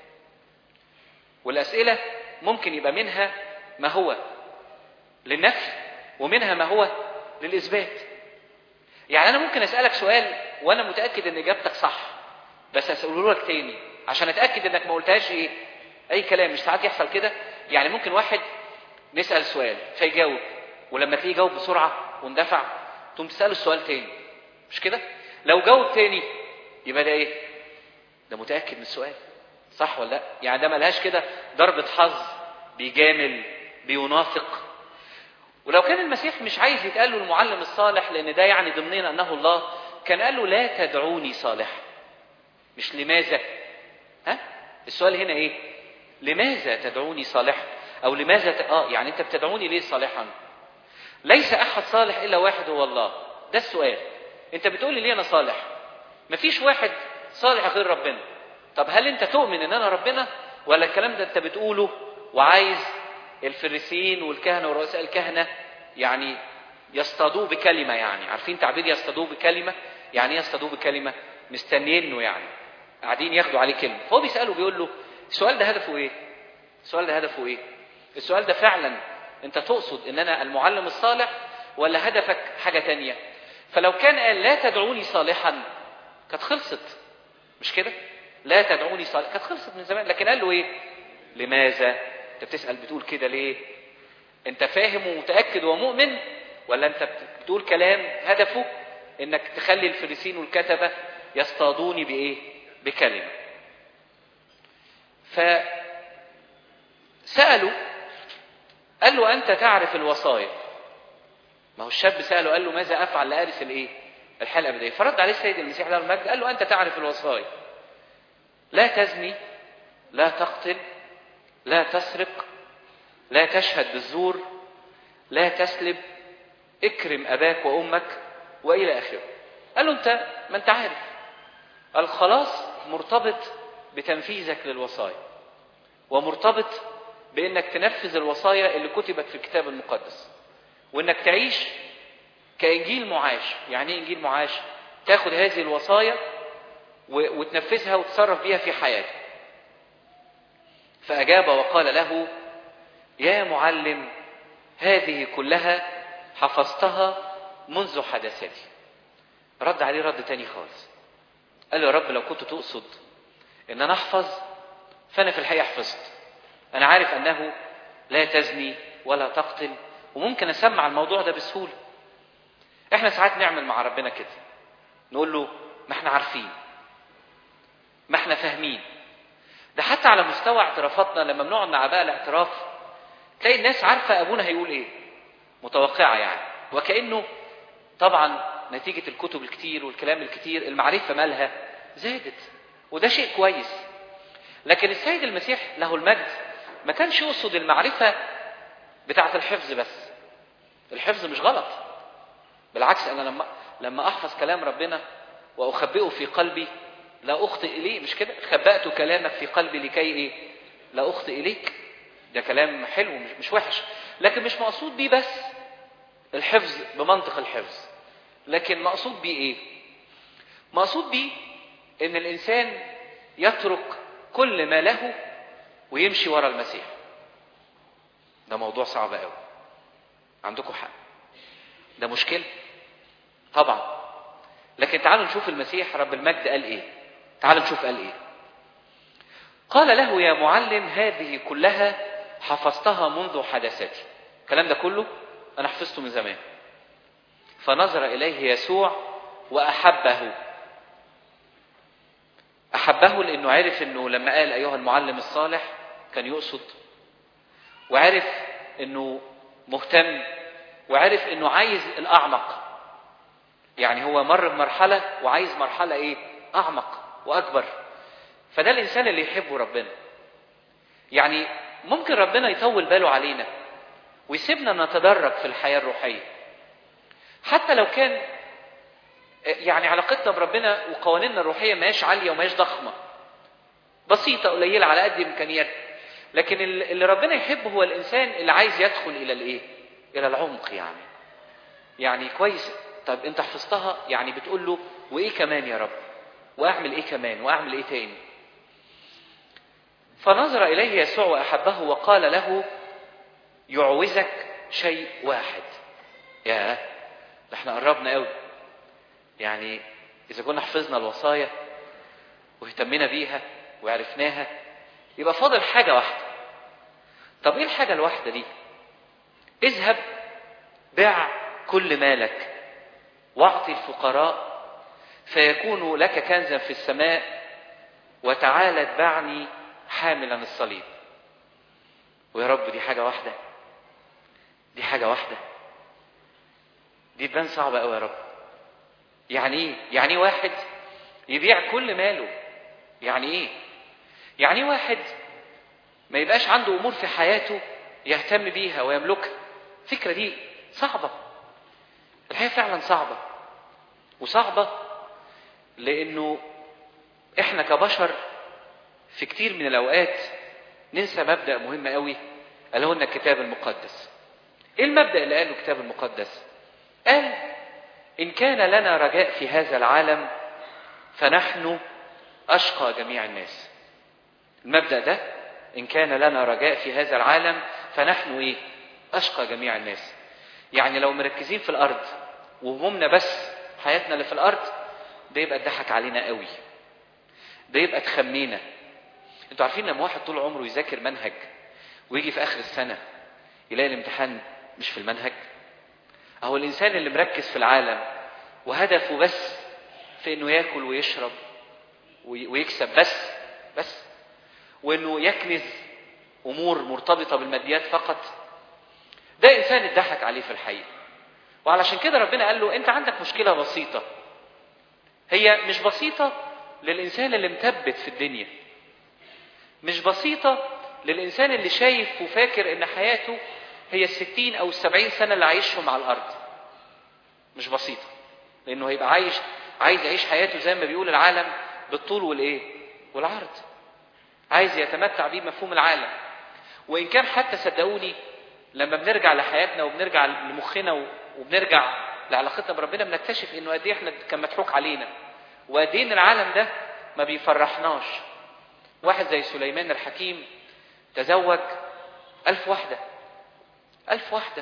والأسئلة ممكن يبقى منها ما هو للنفي ومنها ما هو للإثبات. يعني أنا ممكن أسألك سؤال وأنا متأكد أن إجابتك صح، بس أسأله لك تاني عشان أتأكد أنك ما قلتهاش إيه؟ أي كلام. مش ساعات يحصل كده؟ يعني ممكن واحد نسأل سؤال فيجاوب، ولما تلاقيه جاوب بسرعة واندفع تقوم تسأله السؤال تاني، مش كده؟ لو جاوب تاني يبقى ده إيه؟ ده متأكد من السؤال، صح ولا لا؟ يعني ده ملهاش كده ضربة حظ، بيجامل، بينافق. ولو كان المسيح مش عايز يتقال له المعلم الصالح لأن ده يعني ضمننا أنه الله، كان قال له لا تدعوني صالح، مش لماذا. ها؟ السؤال هنا إيه؟ لماذا تدعوني صالح؟ أو لماذا ت... آه يعني أنت بتدعوني ليه صالحا؟ ليس أحد صالح إلا واحد هو الله. ده السؤال. أنت بتقولي ليه أنا صالح؟ مفيش واحد صالح غير ربنا. طب هل أنت تؤمن أن أنا ربنا؟ ولا الكلام ده أنت بتقوله وعايز الفريسيين والكهنة ورؤساء الكهنة يعني يصطادوه بكلمة؟ يعني عارفين تعبير يصطادوه بكلمة؟ يعني ايه يصطادوه بكلمة؟ مستنيينه، يعني قاعدين ياخدوا عليه كلمة. فهو بيسأله بيقول له السؤال ده هدفه ايه؟ السؤال ده هدفه ايه؟ السؤال ده فعلا انت تقصد ان انا المعلم الصالح ولا هدفك حاجة تانية؟ فلو كان قال لا تدعوني صالحا كانت خلصت، مش كده؟ لا تدعوني صالحا كانت خلصت من زمان. لكن قال له ايه؟ لماذا؟ انت بتسأل بتقول كده ليه؟ انت فاهم ومتأكد ومؤمن، ولا انت بتقول كلام هدفه انك تخلي الفريسين والكتبة يصطادوني بايه؟ بكلمة. فسألوا، قال له انت تعرف الوصايا. ما هو الشاب سأله قال له ماذا افعل لأرث الايه؟ الحياة الأبدية. فرد عليه السيد المسيح له المجد قال له انت تعرف الوصايا: لا تزني، لا تقتل، لا تسرق، لا تشهد بالزور، لا تسلب، اكرم أباك وأمك، وإلى آخره. قال له أنت ما أنت عارف الخلاص مرتبط بتنفيذك للوصايا، ومرتبط بأنك تنفذ الوصايا اللي كتبت في الكتاب المقدس، وأنك تعيش كإنجيل معاش. يعني إيه إنجيل معاش؟ تاخد هذه الوصايا وتنفذها وتصرف بيها في حياتك. فأجاب وقال له: يا معلم، هذه كلها حفظتها منذ حدثتي. رد عليه رد تاني خالص، قال له: يا رب لو كنت تقصد ان انا احفظ فانا في الحقيقة حفظت. انا عارف انه لا تزني ولا تقتل، وممكن اسمع الموضوع ده بسهولة. احنا ساعات نعمل مع ربنا كده، نقول له ما احنا عارفين، ما احنا فاهمين. ده حتى على مستوى اعترافاتنا لما بنقعد مع بقى الاعتراف تلاقي الناس عارفة ابونا هيقول ايه، متوقعة يعني، وكأنه طبعا نتيجة الكتب الكتير والكلام الكتير المعرفة مالها زادت، وده شيء كويس. لكن السيد المسيح له المجد ما كانش يقصد المعرفة بتاعة الحفظ بس. الحفظ مش غلط، بالعكس، أنا لما لما أحفظ كلام ربنا وأخبئه في قلبي لا أخطئ إليه، مش كده؟ خبأت كلامك في قلبي لكي إيه؟ لا أخطئ إليك. ده كلام حلو، مش, مش وحش، لكن مش مقصود بيه بس الحفظ بمنطق الحفظ. لكن مقصود بيه إيه؟ مقصود بيه إن الإنسان يترك كل ما له ويمشي ورا المسيح. ده موضوع صعب قوي، عندكم حق، ده مشكلة طبعا. لكن تعالوا نشوف المسيح رب المجد قال ايه. تعالوا نشوف قال ايه. قال له: يا معلم، هذه كلها حفظتها منذ حدثتي. الكلام ده كله انا حفظته من زمان. فنظر اليه يسوع واحبه. احبه لانه عرف انه لما قال ايها المعلم الصالح كان يقصد، وعرف انه مهتم، وعرف انه عايز الاعمق. يعني هو مر بمرحلة وعايز مرحلة ايه؟ اعمق واكبر. فده الانسان اللي يحبه ربنا. يعني ممكن ربنا يطول باله علينا ويسيبنا نتدرج في الحياة الروحية، حتى لو كان يعني علاقتنا بربنا وقوانيننا الروحية ماهيش عالية وماهيش ضخمة، بسيطة قليلة على قد امكانيات. لكن اللي ربنا يحبه هو الانسان اللي عايز يدخل الى الايه؟ الى العمق. يعني يعني كويس، طب انت حفظتها، يعني بتقول له وايه كمان يا رب، واعمل ايه كمان، واعمل ايه تاني. فنظر اليه يسوع واحبه وقال له: يعوزك شيء واحد. يا ده احنا قربنا قوي. يعني اذا كنا حفظنا الوصايا واهتمينا بيها وعرفناها، يبقى فاضل حاجة واحدة. طب ايه الحاجة الواحدة دي؟ اذهب بيع كل مالك واعطي الفقراء فيكون لك كنزا في السماء، وتعالى اتبعني حاملا الصليب. ويا رب دي حاجة واحدة، دي حاجة واحدة، دي تبان صعبة قوي يا رب. يعني ايه؟ يعني ايه واحد يبيع كل ماله؟ يعني ايه؟ يعني ايه واحد ما يبقاش عنده امور في حياته يهتم بيها ويملكها؟ الفكرة دي صعبة، الحقيقة فعلا صعبة. وصعبة لانه احنا كبشر في كتير من الاوقات ننسى مبدأ مهم قوي، اللي هو الكتاب المقدس. ايه المبدأ اللي قاله الكتاب المقدس؟ قال: ان كان لنا رجاء في هذا العالم فنحن اشقى جميع الناس. المبدأ ده، ان كان لنا رجاء في هذا العالم فنحن ايه؟ اشقى جميع الناس. يعني لو مركزين في الارض وهمومنا بس حياتنا اللي في الارض، ده يبقى اتضحك علينا قوي، ده يبقى تخمينا. انتوا عارفين لما واحد طول عمره يذاكر منهج ويجي في اخر السنة يلاقي الامتحان مش في المنهج. اهو الانسان اللي مركز في العالم وهدفه بس في انه ياكل ويشرب ويكسب بس بس وانه يكنز امور مرتبطه بالماديات فقط، ده انسان اتضحك عليه في الحقيقه. وعلشان كده ربنا قال له انت عندك مشكله بسيطه، هي مش بسيطه للانسان اللي مثبت في الدنيا، مش بسيطه للانسان اللي شايف وفاكر ان حياته هي الستين او السبعين سنه اللي عايشهم على الارض. مش بسيطه، لانه هيبقى عايش عايز يعيش حياته زي ما بيقول العالم بالطول والايه والعرض، عايز يتمتع بيه مفهوم العالم. وان كان حتى صدقوني لما بنرجع لحياتنا وبنرجع لمخنا وبنرجع لعلاقتنا بربنا بنكتشف انه قد ايه احنا كان مضحوك علينا، وقد ايه العالم ده ما بيفرحناش. واحد زي سليمان الحكيم تزوج ألف واحدة، ألف واحدة.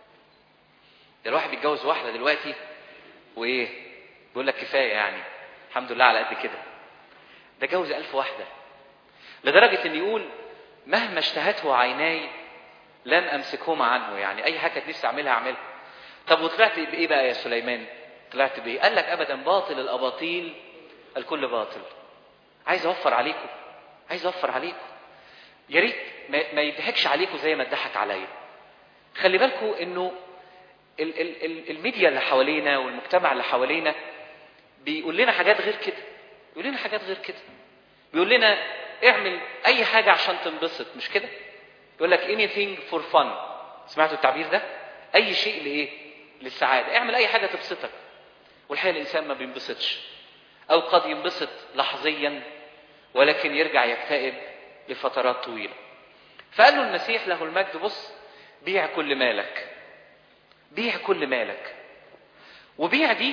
ده الواحد بيتجوز واحدة دلوقتي وإيه بيقول لك كفاية يعني الحمد لله على قد كده. ده جوز ألف واحدة لدرجة إن يقول مهما اشتهته عيناي لن أمسكهما عنه، يعني أي حاجة نفسي أعملها أعملها. طب وطلعت بإيه بقى يا سليمان؟ طلعت بإيه؟ قال لك أبدا باطل الأباطيل الكل باطل. عايز أوفر عليكم، عايز أوفر عليكم. يا ريت ما يضحكش عليكم زي ما اتضحك عليا. خلي بالكم إنه ال ال ال الميديا اللي حوالينا والمجتمع اللي حوالينا بيقول لنا حاجات غير كده، بيقول لنا حاجات غير كده. بيقول لنا اعمل أي حاجة عشان تنبسط، مش كده؟ يقول لك anything for fun. سمعتوا التعبير ده؟ أي شيء لإيه؟ للسعادة. اعمل أي حاجة تبسطك. والحقيقة الإنسان ما بينبسطش، أو قد ينبسط لحظيا ولكن يرجع يكتئب لفترات طويلة. فقال له المسيح له المجد بص، بيع كل مالك، بيع كل مالك. وبيع دي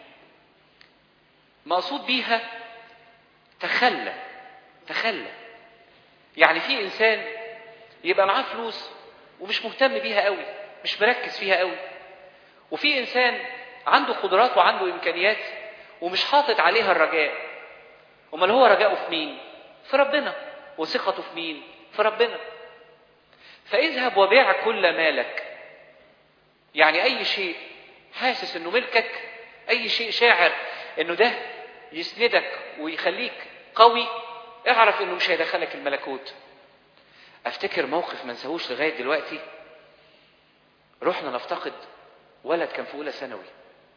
مقصود بيها تخلى، تخلى. يعني في إنسان يبقى معاه فلوس ومش مهتم بيها قوي، مش مركز فيها قوي. وفي إنسان عنده قدرات وعنده إمكانيات ومش حاطط عليها الرجاء. وما هو رجاؤه في مين؟ في ربنا. وثقته في مين؟ في ربنا. فاذهب وبيع كل مالك، يعني أي شيء حاسس إنه ملكك، أي شيء شاعر إنه ده يسندك ويخليك قوي، اعرف إنه مش هيدخلك الملكوت. أفتكر موقف ما نساهوش لغاية دلوقتي. رحنا نفتقد ولد كان في أولى ثانوي.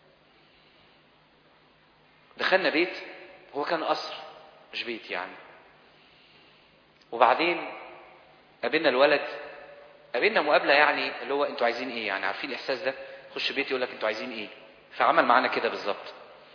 دخلنا بيت، هو كان قصر مش بيت يعني. وبعدين قابلنا الولد، قابلنا مقابلة يعني اللي هو انتوا عايزين ايه؟ يعني عارفين الإحساس ده؟ خش بيت يقول لك انتوا عايزين ايه؟ فعمل معانا كده بالظبط.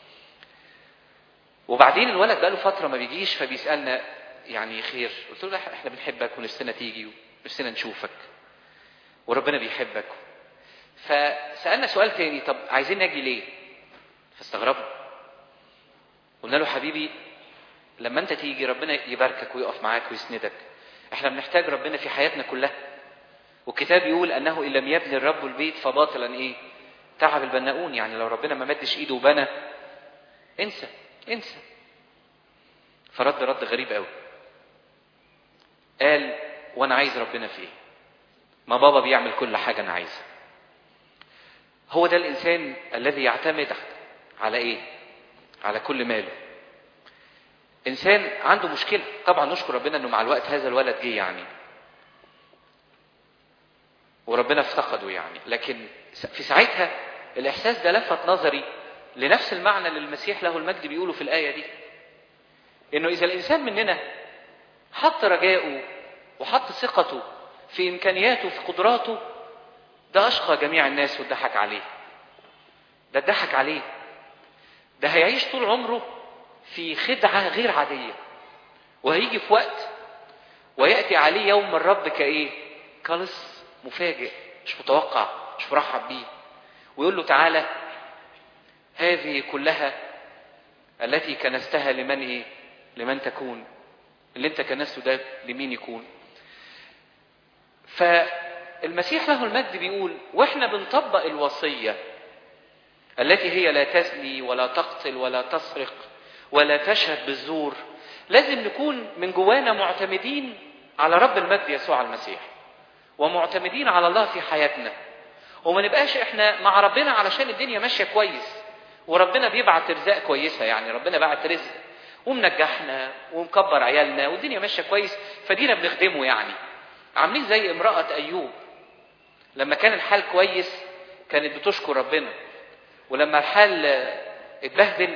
وبعدين الولد بقى له فترة ما بيجيش، فبيسألنا يعني خير. قلت له احنا بنحبك ونفسنا تيجي ونفسنا نشوفك وربنا بيحبك. فسألنا سؤال تاني، طب عايزين نجي ليه؟ فاستغربنا. قلنا له حبيبي لما انت تيجي ربنا يباركك ويقف معاك ويسندك. احنا بنحتاج ربنا في حياتنا كلها. والكتاب يقول انه ان لم يبني الرب البيت فباطلا ايه؟ تعب البناؤون. يعني لو ربنا ما مدش ايده وبنى انسى انسى. فرد رد غريب قوي. قال وانا عايز ربنا في ايه؟ ما بابا بيعمل كل حاجة انا عايزها. هو ده الانسان الذي يعتمد على ايه؟ على كل ماله. انسان عنده مشكلة. طبعا نشكر ربنا انه مع الوقت هذا الولد جه يعني وربنا افتقده يعني. لكن في ساعتها الاحساس ده لفت نظري لنفس المعنى اللي المسيح له المجد بيقوله في الآية دي، انه اذا الانسان مننا حط رجاؤه وحط ثقته في امكانياته في قدراته، ده اشقى جميع الناس واتضحك عليه. ده اتضحك عليه. ده هيعيش طول عمره في خدعة غير عادية. وهيجي في وقت ويأتي عليه يوم الرب كايه؟ كلص مفاجئ، مش متوقع، مش مرحب بيه. ويقول له تعالى هذه كلها التي كنستها لمن ايه؟ لمن تكون. اللي انت كنسته ده لمين يكون؟ فالمسيح له المجد بيقول واحنا بنطبق الوصية التي هي لا تزني ولا تقتل ولا تسرق ولا تشهد بالزور، لازم نكون من جوانا معتمدين على رب المجد يسوع المسيح. ومعتمدين على الله في حياتنا، وما نبقاش احنا مع ربنا علشان الدنيا ماشيه كويس وربنا بيبعت رزق كويسه، يعني ربنا بعت رزق ومنجحنا ومكبر عيالنا والدنيا ماشيه كويس فدينا بنخدمه. يعني عاملين زي امراه ايوب، لما كان الحال كويس كانت بتشكر ربنا، ولما الحال اتبهدل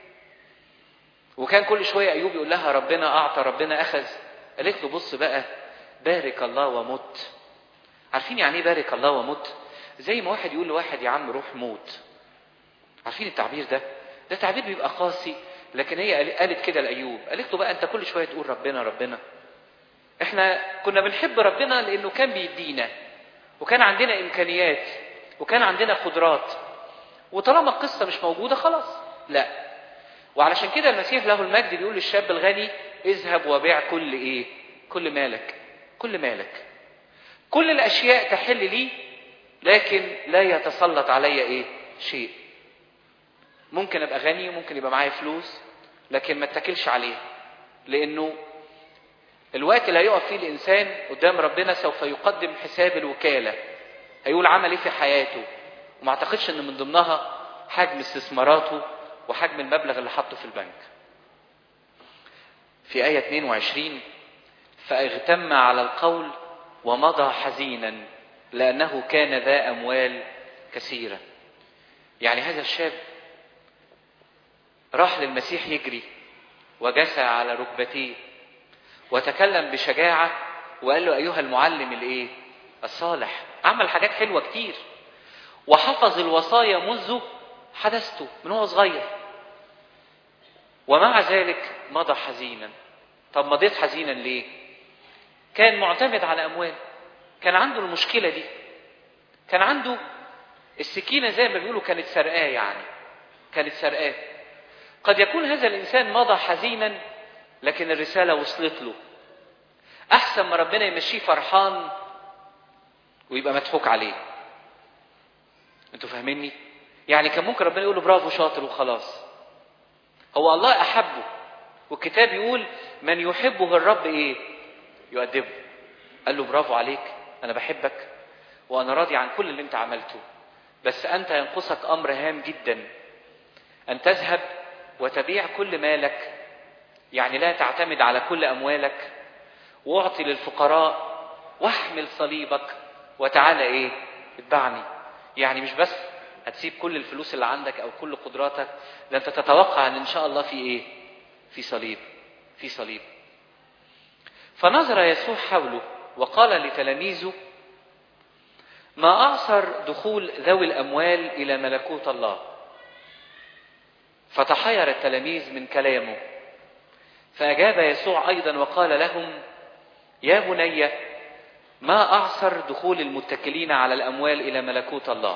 وكان كل شويه ايوب يقول لها ربنا اعطى ربنا اخذ، قالت له بص بقى بارك الله ومت. عارفين يعني ايه بارك الله ومت؟ زي ما واحد يقول لواحد يا عم روح موت. عارفين التعبير ده؟ ده تعبير بيبقى قاسي، لكن هي قالت كده لايوب، قالت له بقى انت كل شويه تقول ربنا ربنا. احنا كنا بنحب ربنا لانه كان بيدينا وكان عندنا امكانيات وكان عندنا قدرات، وطالما القصه مش موجوده خلاص لا. وعلشان كده المسيح له المجد بيقول للشاب الغني اذهب وبيع كل ايه؟ كل مالك. كل مالك، كل الاشياء تحل لي، لكن لا يتسلط علي ايه؟ شيء. ممكن ابقى غني وممكن يبقى معايا فلوس، لكن ما اتكلش عليها، لانه الوقت اللي هيقف فيه الانسان قدام ربنا سوف يقدم حساب الوكاله، هيقول عمل ايه في حياته، وما اعتقدش ان من ضمنها حجم استثماراته وحجم المبلغ اللي حطه في البنك. في آية اثنين وعشرين فاغتم على القول ومضى حزينا لأنه كان ذا أموال كثيرة. يعني هذا الشاب راح للمسيح يجري وجسى على ركبتيه وتكلم بشجاعة وقال له أيها المعلم الإيه؟ الصالح. عمل حاجات حلوة كتير وحفظ الوصايا منذ حدثته من هو صغير، ومع ذلك مضى حزينا. طب مضيت حزينا ليه؟ كان معتمد على أموال، كان عنده المشكلة دي، كان عنده السكينة زي ما بيقولوا كانت سرقاه، يعني كانت سرقاه. قد يكون هذا الإنسان مضى حزينا لكن الرسالة وصلت له. أحسن ما ربنا يمشيه فرحان ويبقى مضحوك عليه. أنتوا فاهميني؟ يعني كان ممكن ربنا يقول له برافو شاطر وخلاص. هو الله أحبه، والكتاب يقول من يحبه الرب إيه؟ يؤدبه. قال له برافو عليك، أنا بحبك وأنا راضي عن كل اللي أنت عملته، بس أنت ينقصك أمر هام جدا، أن تذهب وتبيع كل مالك، يعني لا تعتمد على كل أموالك، واعطي للفقراء واحمل صليبك وتعالى إيه؟ اتبعني. يعني مش بس هتسيب كل الفلوس اللي عندك أو كل قدراتك، ده أنت تتوقع أن إن شاء الله في إيه؟ في صليب، في صليب. فنظر يسوع حوله وقال لتلاميذه ما أعصر دخول ذوي الأموال إلى ملكوت الله. فتحير التلاميذ من كلامه، فأجاب يسوع أيضا وقال لهم يا بني ما أعصر دخول المتكلين على الأموال إلى ملكوت الله.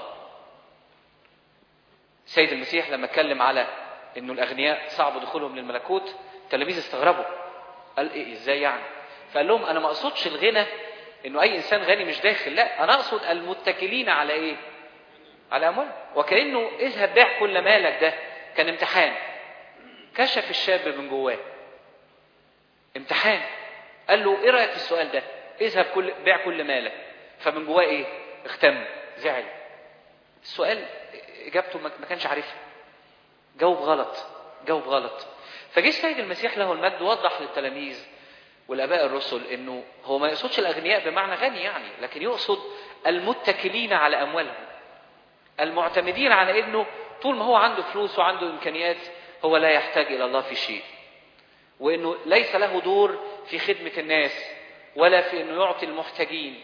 سيد المسيح لما اتكلم على إنه الأغنياء صعب دخولهم للملكوت، التلاميذ استغربوا، قال إيه إزاي يعني؟ فقال لهم أنا ما أقصدش الغنى إنه أي إنسان غني مش داخل، لا، أنا أقصد المتكلين على إيه؟ على أموال. وكأنه اذهب بيع كل مالك ده كان امتحان. كشف الشاب من جواه امتحان، قال له ايه رايك في السؤال ده؟ اذهب كل بيع كل مالك. فمن جواه ايه؟ اختم، زعل. السؤال اجابته ما كانش عارفها، جاوب غلط، جاوب غلط. فجه السيد المسيح له المجد وضح للتلاميذ والاباء الرسل انه هو ما يقصدش الاغنياء بمعنى غني يعني، لكن يقصد المتكلين على اموالهم، المعتمدين على انه طول ما هو عنده فلوس وعنده امكانيات هو لا يحتاج الى الله في شيء، وانه ليس له دور في خدمة الناس ولا في انه يعطي المحتاجين.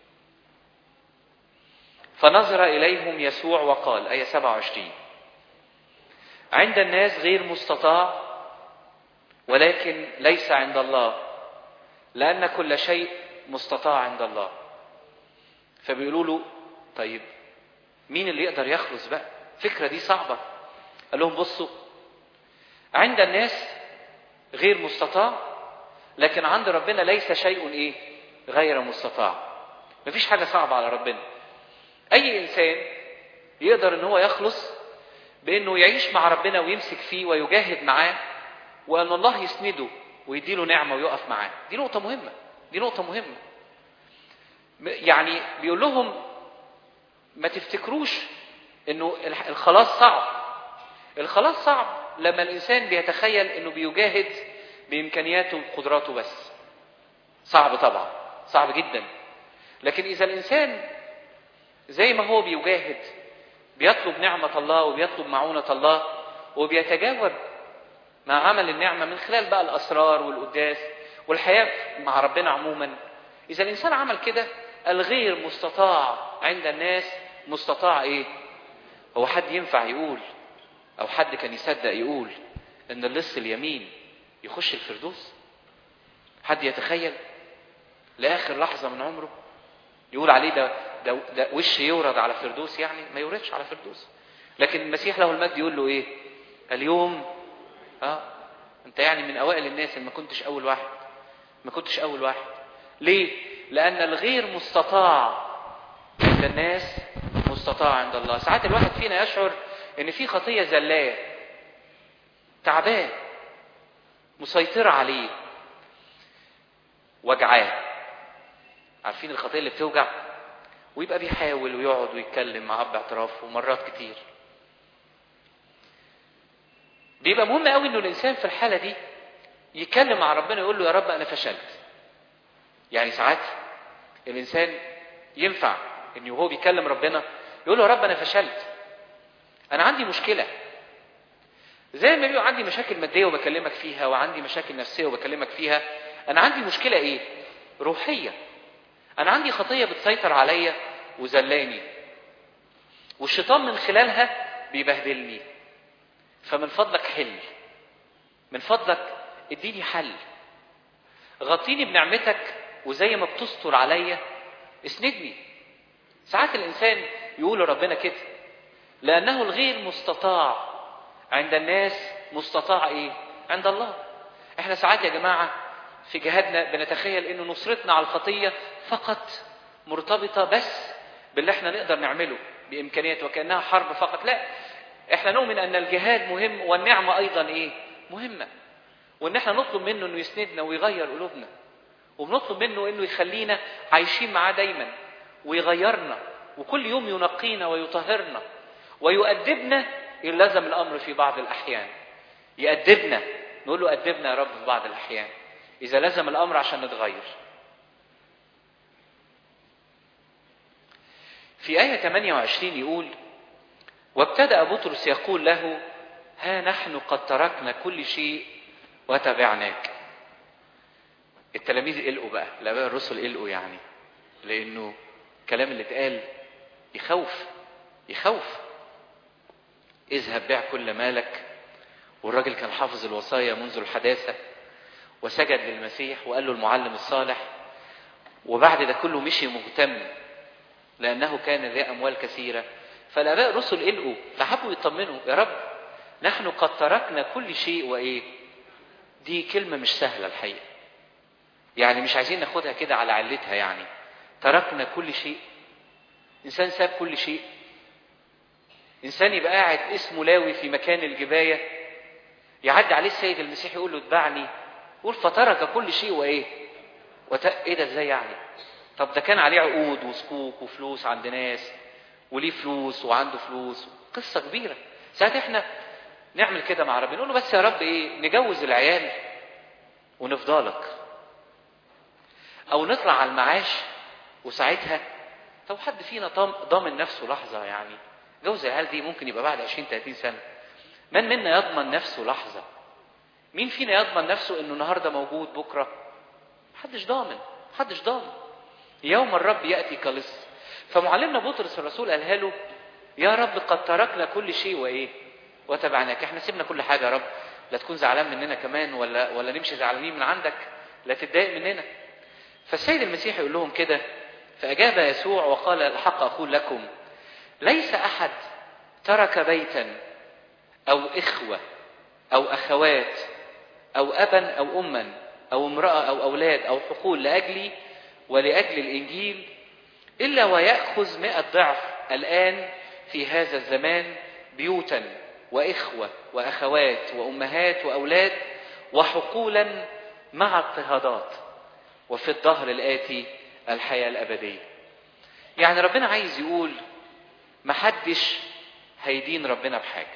فنظر اليهم يسوع وقال، آية سبعة وعشرين عند الناس غير مستطاع ولكن ليس عند الله، لأن كل شيء مستطاع عند الله. فبيقولوا له طيب مين اللي يقدر يخلص بقى؟ فكرة دي صعبة. قال لهم بصوا، عند الناس غير مستطاع لكن عند ربنا ليس شيء ايه؟ غير مستطاع. مفيش حاجة صعبة على ربنا. اي انسان يقدر ان هو يخلص بانه يعيش مع ربنا ويمسك فيه ويجاهد معاه، وان الله يسنده ويديله نعمة ويقف معاه. دي نقطة مهمة، دي نقطة مهمة. يعني بيقول لهم ما تفتكروش انه الخلاص صعب. الخلاص صعب لما الانسان بيتخيل انه بيجاهد بامكانياته وقدراته بس. صعب طبعا، صعب جدا. لكن اذا الانسان زي ما هو بيجاهد بيطلب نعمة الله وبيطلب معونة الله وبيتجاوب مع عمل النعمة من خلال بقى الاسرار والقداس والحياة مع ربنا عموما، اذا الانسان عمل كده الغير مستطاع عند الناس مستطاع ايه؟ هو حد ينفع يقول او حد كان يصدق يقول ان اللص اليمين يخش الفردوس؟ حد يتخيل لاخر لحظة من عمره يقول عليه ده, ده, ده وش يورد على فردوس؟ يعني ما يوردش على فردوس. لكن المسيح له المجد يقول له ايه؟ اليوم اه انت يعني من اوائل الناس، ما كنتش اول واحد، ما كنتش اول واحد. ليه؟ لان الغير مستطاع عند الناس مستطاع عند الله. ساعات الواحد فينا يشعر ان في خطية زلاية تعبان مسيطرة عليه وجعاه. عارفين الخطية اللي بتوجع؟ ويبقى بيحاول ويقعد ويتكلم مع اب اعترافه مرات كتير. بيبقى مهم قوي انه الانسان في الحالة دي يتكلم مع ربنا يقول له يا رب انا فشلت. يعني ساعات الانسان ينفع انه وهو بيكلم ربنا يقول له يا رب انا فشلت، انا عندي مشكلة. زي ما بيبقى عندي مشاكل مادية وبكلمك فيها وعندي مشاكل نفسية وبكلمك فيها، انا عندي مشكلة ايه؟ روحية. انا عندي خطية بتسيطر عليا وزلاني والشيطان من خلالها بيبهدلني. فمن فضلك حل، من فضلك اديني حل، غطيني بنعمتك وزي ما بتستر عليا اسندني. ساعات الانسان يقول لربنا كده لانه الغير مستطاع عند الناس مستطاع ايه؟ عند الله. احنا ساعات يا جماعة في جهادنا بنتخيل انه نصرتنا على الخطية فقط مرتبطة بس باللي احنا نقدر نعمله بامكانيات وكأنها حرب فقط. لا، احنا نؤمن ان الجهاد مهم والنعمة ايضا ايه؟ مهمة. وان احنا نطلب منه انه يسندنا ويغير قلوبنا، وبنطلب منه انه يخلينا عايشين معاه دايما ويغيرنا وكل يوم ينقينا ويطهرنا ويؤدبنا إن لزم الامر في بعض الاحيان. يؤدبنا، نقول له أدبنا يا رب في بعض الاحيان اذا لزم الامر عشان نتغير. في آية ثمانية وعشرين يقول وابتدأ بطرس يقول له ها نحن قد تركنا كل شيء وتبعناك. التلاميذ قلقوا بقى، الآباء الرسل قلقوا يعني، لأنه الكلام اللي اتقال يخوف يخوف. اذهب بيع كل مالك. والراجل كان حافظ الوصايا منذ الحداثة وسجد للمسيح وقال له المعلم الصالح. وبعد ده كله مشي مهتم لأنه كان ذا أموال كثيرة. فالآباء الرسل قلقوا فحبوا يطمنوا يا رب نحن قد تركنا كل شيء وإيه؟ دي كلمة مش سهلة الحقيقة، يعني مش عايزين ناخدها كده على علتها. يعني تركنا كل شيء، إنسان ساب كل شيء. إنسان يبقى قاعد اسمه لاوي في مكان الجباية يعدي عليه السيد المسيح يقول له اتبعني، يقول فترك كل شيء وإيه؟ وت... إيه ده إزاي يعني؟ طب ده كان عليه عقود وصكوك وفلوس عند ناس وليه فلوس وعنده فلوس، قصة كبيرة. ساعات احنا نعمل كده مع ربنا نقول له بس يا رب ايه؟ نجوز العيال ونفضلك، او نطلع على المعاش وساعتها طب حد فينا ضامن نفسه لحظة؟ يعني جوز العيال دي ممكن يبقى بعد عشرين ثلاثين سنة. من منا يضمن نفسه لحظة؟ مين فينا يضمن نفسه انه النهاردة موجود بكرة؟ محدش ضامن، محدش ضامن. يوم الرب يأتي كلص. فمعلمنا بطرس الرسول قالها له يا رب قد تركنا كل شيء وايه؟ وتبعناك. احنا سيبنا كل حاجة يا رب، لا تكون زعلان مننا كمان ولا ولا نمشي زعلانين من عندك، لا تتضايق مننا. فالسيد المسيح يقول لهم كده فأجاب يسوع وقال الحق أقول لكم ليس أحد ترك بيتا أو إخوة أو أخوات أو أبا أو أما أو امرأة أو أولاد أو حقول لأجلي ولأجل الإنجيل إلا ويأخذ مئة ضعف الآن في هذا الزمان بيوتا وإخوة وأخوات وأمهات وأولاد وحقولا مع اضطهادات وفي الظهر الآتي الحياة الأبدية. يعني ربنا عايز يقول محدش هيدين ربنا بحاجة.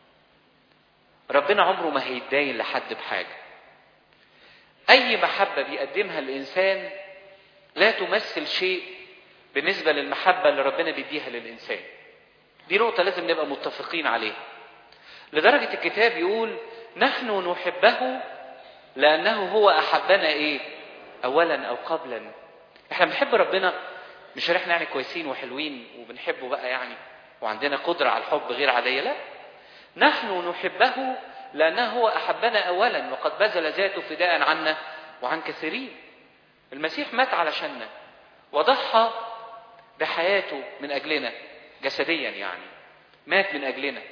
ربنا عمره ما هيتدين لحد بحاجة. أي محبة بيقدمها الإنسان لا تمثل شيء بالنسبة للمحبة اللي ربنا بيديها للإنسان. دي نقطة لازم نبقى متفقين عليها. لدرجة الكتاب يقول نحن نحبه لأنه هو أحبنا إيه؟ أولا أو قبلا. إحنا بنحب ربنا مش احنا يعني كويسين وحلوين وبنحبه بقى يعني وعندنا قدرة على الحب غير عادية، لا. نحن نحبه لأنه هو أحبنا أولا وقد بذل ذاته فداء عنا وعن كثيرين. المسيح مات علشاننا وضحى بحياته من أجلنا جسديا، يعني مات من أجلنا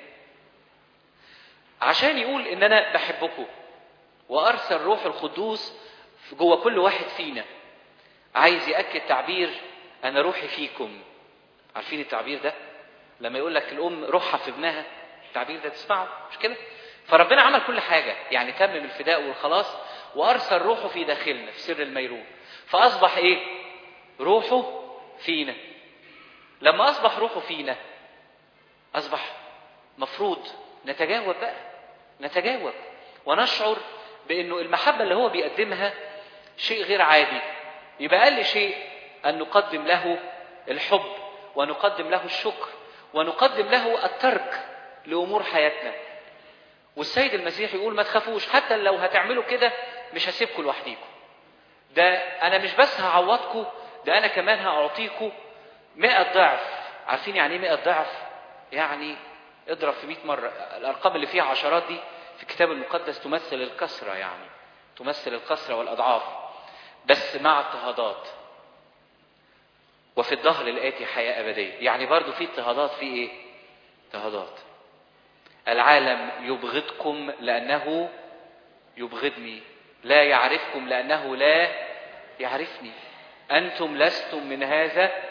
عشان يقول إن أنا بحبكم وأرسل روح القدوس جوه كل واحد فينا. عايز يأكد تعبير أنا روحي فيكم. عارفين التعبير ده؟ لما يقول لك الأم روحها في ابنها، التعبير ده تسمعه مش كده؟ فربنا عمل كل حاجة، يعني تمم الفداء والخلاص وأرسل روحه في داخلنا في سر الميرون، فأصبح إيه؟ روحه فينا. لما أصبح روحه فينا أصبح مفروض نتجاوب بقى، نتجاوب ونشعر بأنه المحبة اللي هو بيقدمها شيء غير عادي. يبقى أقل شيء أن نقدم له الحب ونقدم له الشكر ونقدم له الترك لأمور حياتنا. والسيد المسيح يقول ما تخافوش، حتى لو هتعملوا كده مش هسيبكم لوحديكم. ده أنا مش بس هعوضكم، ده أنا كمان هأعطيكم مئة ضعف. عارفين يعني ايه مئة ضعف؟ يعني اضرب في مئة مرة. الأرقام اللي فيها عشرات دي في الكتاب المقدس تمثل الكسرة، يعني تمثل الكسرة والأضعاف، بس مع اضطهادات. وفي الظهر الآتي حياة أبدية. يعني برضو في اضطهادات، في ايه؟ اضطهادات. العالم يبغضكم لأنه يبغضني، لا يعرفكم لأنه لا يعرفني. أنتم لستم من هذا